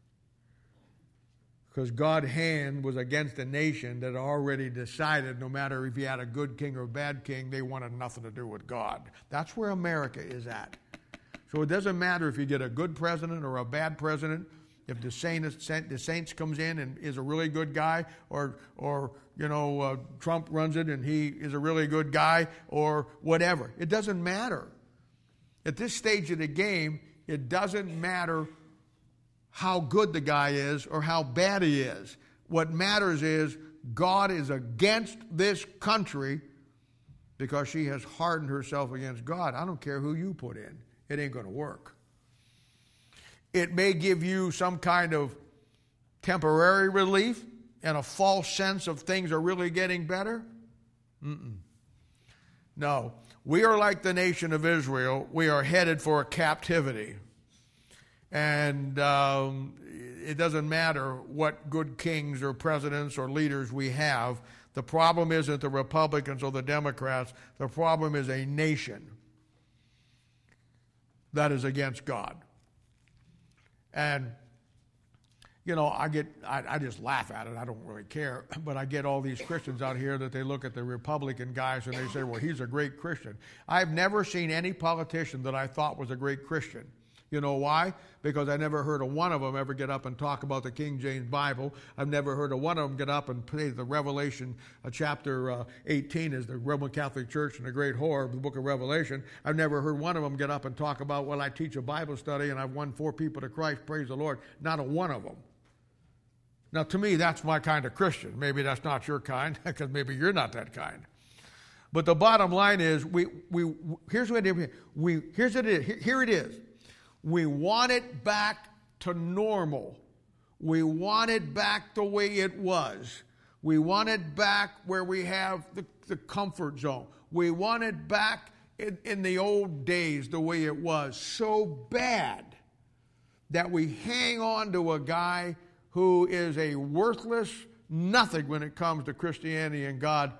because God's hand was against a nation that already decided no matter if you had a good king or a bad king, they wanted nothing to do with God. That's where America is at. So it doesn't matter if you get a good president or a bad president. If the Saints, the Saints comes in and is a really good guy, or, or you know, uh, Trump runs it and he is a really good guy, or whatever. It doesn't matter. At this stage of the game, it doesn't matter how good the guy is or how bad he is. What matters is God is against this country because she has hardened herself against God. I don't care who you put in. It ain't going to work. It may give you some kind of temporary relief and a false sense of things are really getting better. Mm-mm. No. We are like the nation of Israel. We are headed for a captivity. And um, it doesn't matter what good kings or presidents or leaders we have. The problem isn't the Republicans or the Democrats. The problem is a nation that is against God. And, you know, I get, I, I just laugh at it. I don't really care. But I get all these Christians out here that they look at the Republican guys and they say, well, he's a great Christian. I've never seen any politician that I thought was a great Christian. You know why? Because I never heard of one of them ever get up and talk about the King James Bible. I've never heard of one of them get up and say the Revelation uh, chapter uh, eighteen is the Roman Catholic Church and the great whore of the book of Revelation. I've never heard one of them get up and talk about, well, I teach a Bible study and I've won four people to Christ, praise the Lord. Not a one of them. Now, to me, that's my kind of Christian. Maybe that's not your kind, because maybe you're not that kind. But the bottom line is, we we here's what it is. We here's what it is. Here it is. We want it back to normal. We want it back the way it was. We want it back where we have the, the comfort zone. We want it back in, in the old days the way it was. So bad that we hang on to a guy who is a worthless nothing when it comes to Christianity and God,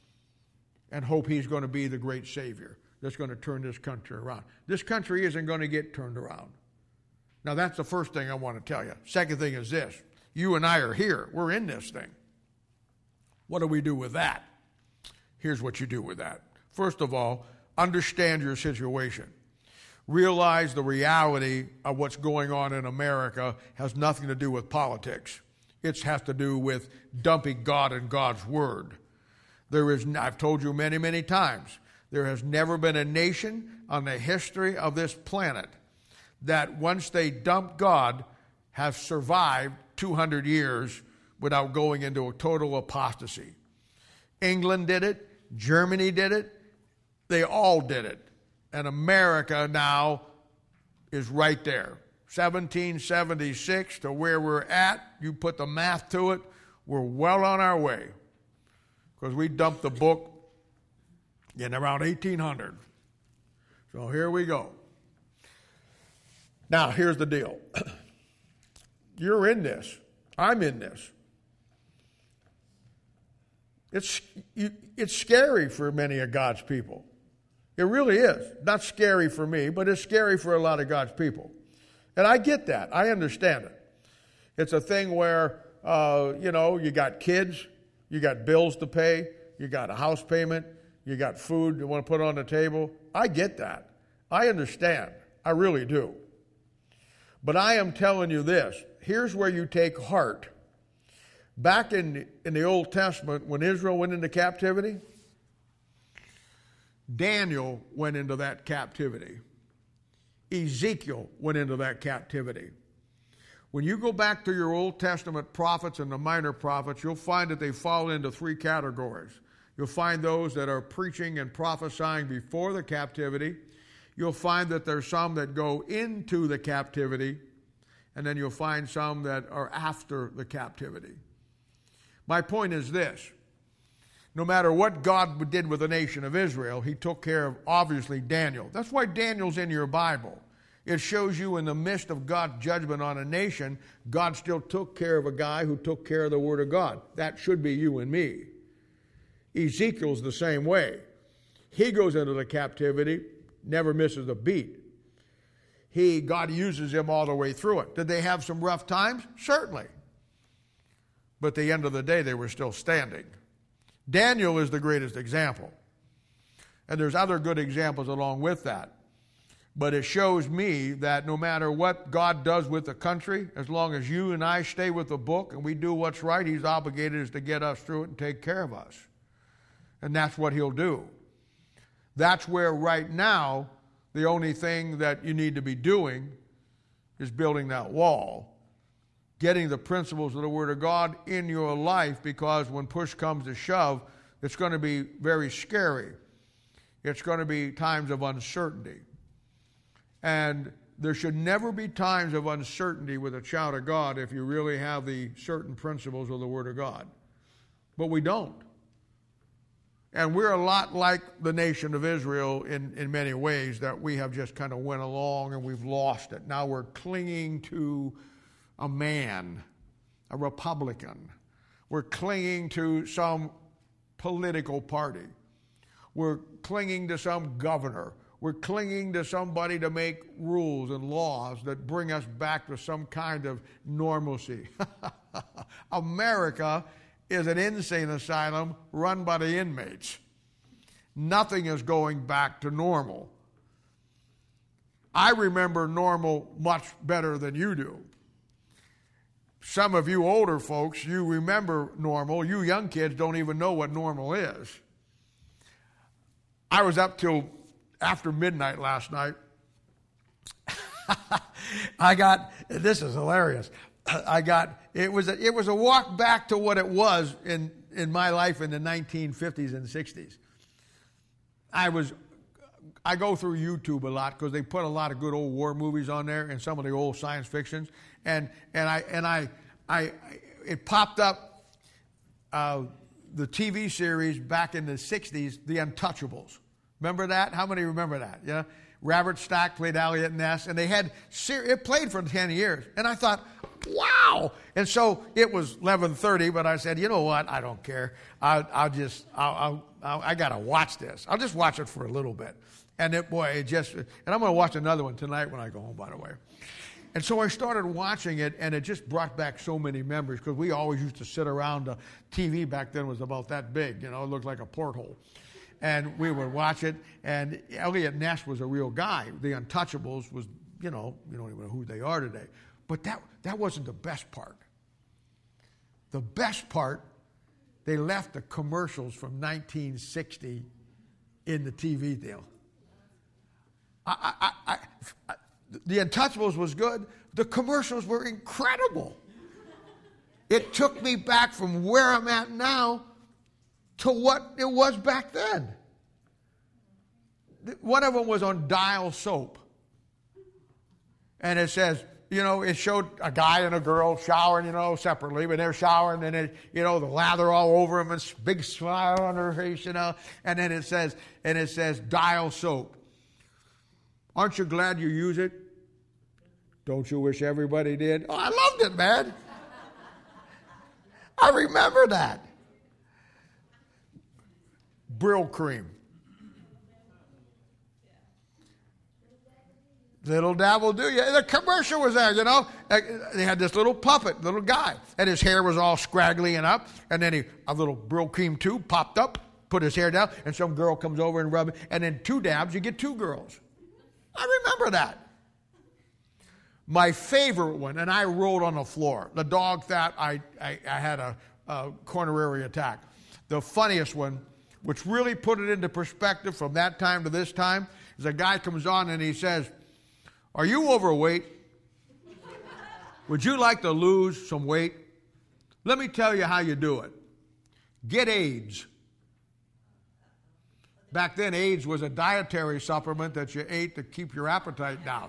and hope he's going to be the great Savior that's going to turn this country around. This country isn't going to get turned around. Now, that's the first thing I want to tell you. Second thing is this. You and I are here. We're in this thing. What do we do with that? Here's what you do with that. First of all, understand your situation. Realize the reality of what's going on in America has nothing to do with politics. It has to do with dumping God and God's Word. There is, I've told you many, many times, there has never been a nation on the history of this planet that once they dumped God have survived two hundred years without going into a total apostasy. England did it. Germany did it. They all did it. And America now is right there. seventeen seventy-six to where we're at, you put the math to it, we're well on our way. Because we dumped the book in around eighteen hundred. So here we go. Now, here's the deal. You're in this. I'm in this. It's, you, it's scary for many of God's people. It really is. Not scary for me, but it's scary for a lot of God's people. And I get that. I understand it. It's a thing where, uh, you know, you got kids, you got bills to pay, you got a house payment, you got food you want to put on the table. I get that. I understand. I really do. But I am telling you this. Here's where you take heart. Back in, in the Old Testament, when Israel went into captivity, Daniel went into that captivity. Ezekiel went into that captivity. When you go back to your Old Testament prophets and the minor prophets, you'll find that they fall into three categories. You'll find those that are preaching and prophesying before the captivity. You'll find that there's some that go into the captivity, and then you'll find some that are after the captivity. My point is this. No matter what God did with the nation of Israel, he took care of, obviously, Daniel. That's why Daniel's in your Bible. It shows you in the midst of God's judgment on a nation, God still took care of a guy who took care of the Word of God. That should be you and me. Ezekiel's the same way. He goes into the captivity, never misses a beat. He, God uses him all the way through it. Did they have some rough times? Certainly. But at the end of the day, they were still standing. Daniel is the greatest example. And there's other good examples along with that. But it shows me that no matter what God does with the country, as long as you and I stay with the book and we do what's right, he's obligated is to get us through it and take care of us. And that's what he'll do. That's where right now, the only thing that you need to be doing is building that wall, getting the principles of the Word of God in your life, because when push comes to shove, it's going to be very scary. It's going to be times of uncertainty. And there should never be times of uncertainty with a child of God if you really have the certain principles of the Word of God. But we don't. And we're a lot like the nation of Israel in, in many ways, that we have just kind of went along and we've lost it. Now we're clinging to a man, a Republican. We're clinging to some political party. We're clinging to some governor. We're clinging to somebody to make rules and laws that bring us back to some kind of normalcy. America is an insane asylum run by the inmates. Nothing is going back to normal. I remember normal much better than you do. Some of you older folks, you remember normal. You young kids don't even know what normal is. I was up till after midnight last night. I got, this is hilarious. I got, it was a, it was a walk back to what it was in, in my life in the nineteen fifties and sixties. I was, I go through YouTube a lot because they put a lot of good old war movies on there and some of the old science fictions. And, and I, and I, I, it popped up, uh, the T V series back in the sixties, The Untouchables. Remember that? How many remember that? Yeah. Robert Stack played Elliot Ness, and they had, it played for ten years. And I thought, wow. And so it was eleven thirty, but I said, you know what? I don't care. I'll, I'll just, I'll, I'll, I'll, I got to watch this. I'll just watch it for a little bit. And it, boy, it just, and I'm going to watch another one tonight when I go home, by the way. And so I started watching it, and it just brought back so many memories, because we always used to sit around, the T V back then was about that big, you know, it looked like a porthole. And we would watch it, and Elliot Ness was a real guy. The Untouchables was, you know, you don't even know who they are today. But that, that wasn't the best part. The best part, they left the commercials from nineteen sixty in the T V deal. I, I, I, I, the Untouchables was good. The commercials were incredible. It took me back from where I'm at now to what it was back then. One of them was on Dial soap. And it says, you know, it showed a guy and a girl showering, you know, separately, but they're showering, and it, you know, the lather all over them, and big smile on her face, you know. And then it says, and it says, Dial soap. Aren't you glad you use it? Don't you wish everybody did? Oh, I loved it, man. I remember that. Brill cream. Little dab will do you. The commercial was there, you know. They had this little puppet, little guy, and his hair was all scraggly and up, and then he, a little Brill cream tube popped up, put his hair down, and some girl comes over and rubs it, and then two dabs, you get two girls. I remember that. My favorite one, and I rolled on the floor. The dog thought I, I, I had a, a coronary attack. The funniest one which really put it into perspective from that time to this time, is a guy comes on and he says, "Are you overweight? Would you like to lose some weight? Let me tell you how you do it. Get AIDS." Back then, AIDS was a dietary supplement that you ate to keep your appetite down.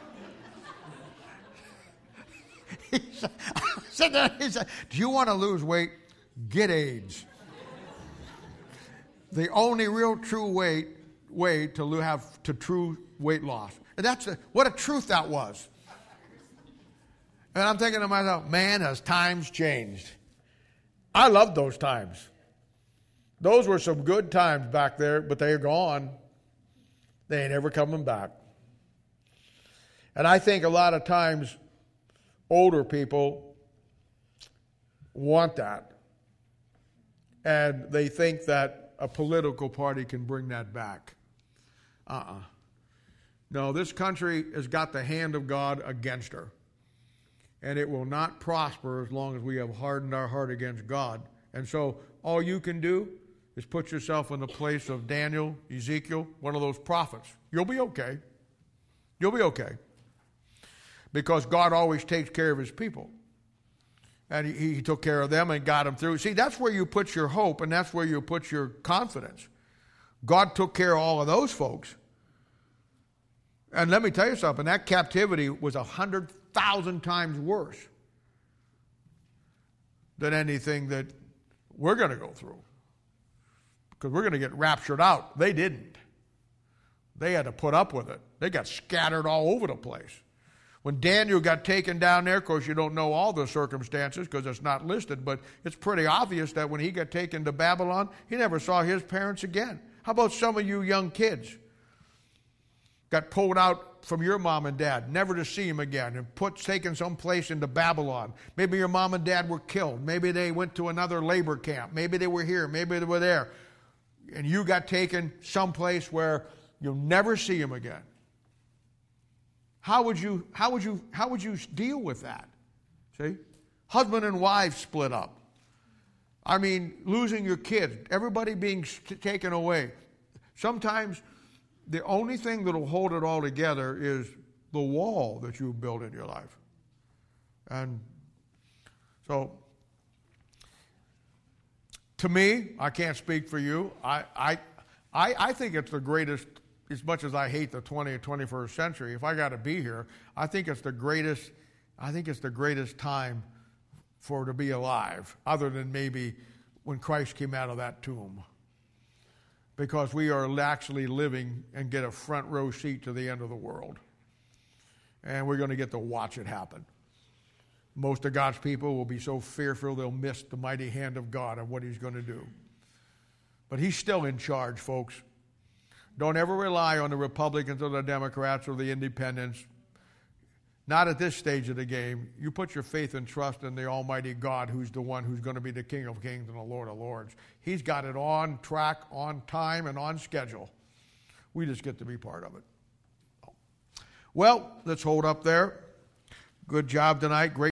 He said, he said, "Do you want to lose weight? Get AIDS." The only real true way, way to lo- have to true weight loss. And that's a, what a truth that was. And I'm thinking to myself, man, has times changed. I loved those times. Those were some good times back there, but they're gone. They ain't ever coming back. And I think a lot of times older people want that. And they think that a political party can bring that back. Uh-uh. No, this country has got the hand of God against her. And it will not prosper as long as we have hardened our heart against God. And so all you can do is put yourself in the place of Daniel, Ezekiel, one of those prophets. You'll be okay. You'll be okay. Because God always takes care of his people. And he, he took care of them and got them through. See, that's where you put your hope, and that's where you put your confidence. God took care of all of those folks. And let me tell you something, that captivity was a hundred thousand times worse than anything that we're going to go through. Because we're going to get raptured out. They didn't. They had to put up with it. They got scattered all over the place. When Daniel got taken down there, of course, you don't know all the circumstances because it's not listed, but it's pretty obvious that when he got taken to Babylon, he never saw his parents again. How about some of you young kids? Got pulled out from your mom and dad, never to see him again, and put taken someplace into Babylon. Maybe your mom and dad were killed. Maybe they went to another labor camp. Maybe they were here. Maybe they were there. And you got taken someplace where you'll never see him again. How would you, how would you, how would you deal with that? See? Husband and wife split up. I mean, losing your kids, everybody being taken away. Sometimes the only thing that will hold it all together is the wall that you build in your life. And so, to me, I can't speak for you. I, I, I, I think it's the greatest. As much as I hate the twentieth, twenty-first century, if I got to be here, I think it's the greatest. I think it's the greatest time for to be alive, other than maybe when Christ came out of that tomb, because we are actually living and get a front row seat to the end of the world, and we're going to get to watch it happen. Most of God's people will be so fearful they'll miss the mighty hand of God and what He's going to do. But He's still in charge, folks. Don't ever rely on the Republicans or the Democrats or the independents. Not at this stage of the game. You put your faith and trust in the Almighty God, who's the one who's going to be the King of Kings and the Lord of Lords. He's got it on track, on time, and on schedule. We just get to be part of it. Well, let's hold up there. Good job tonight. Great.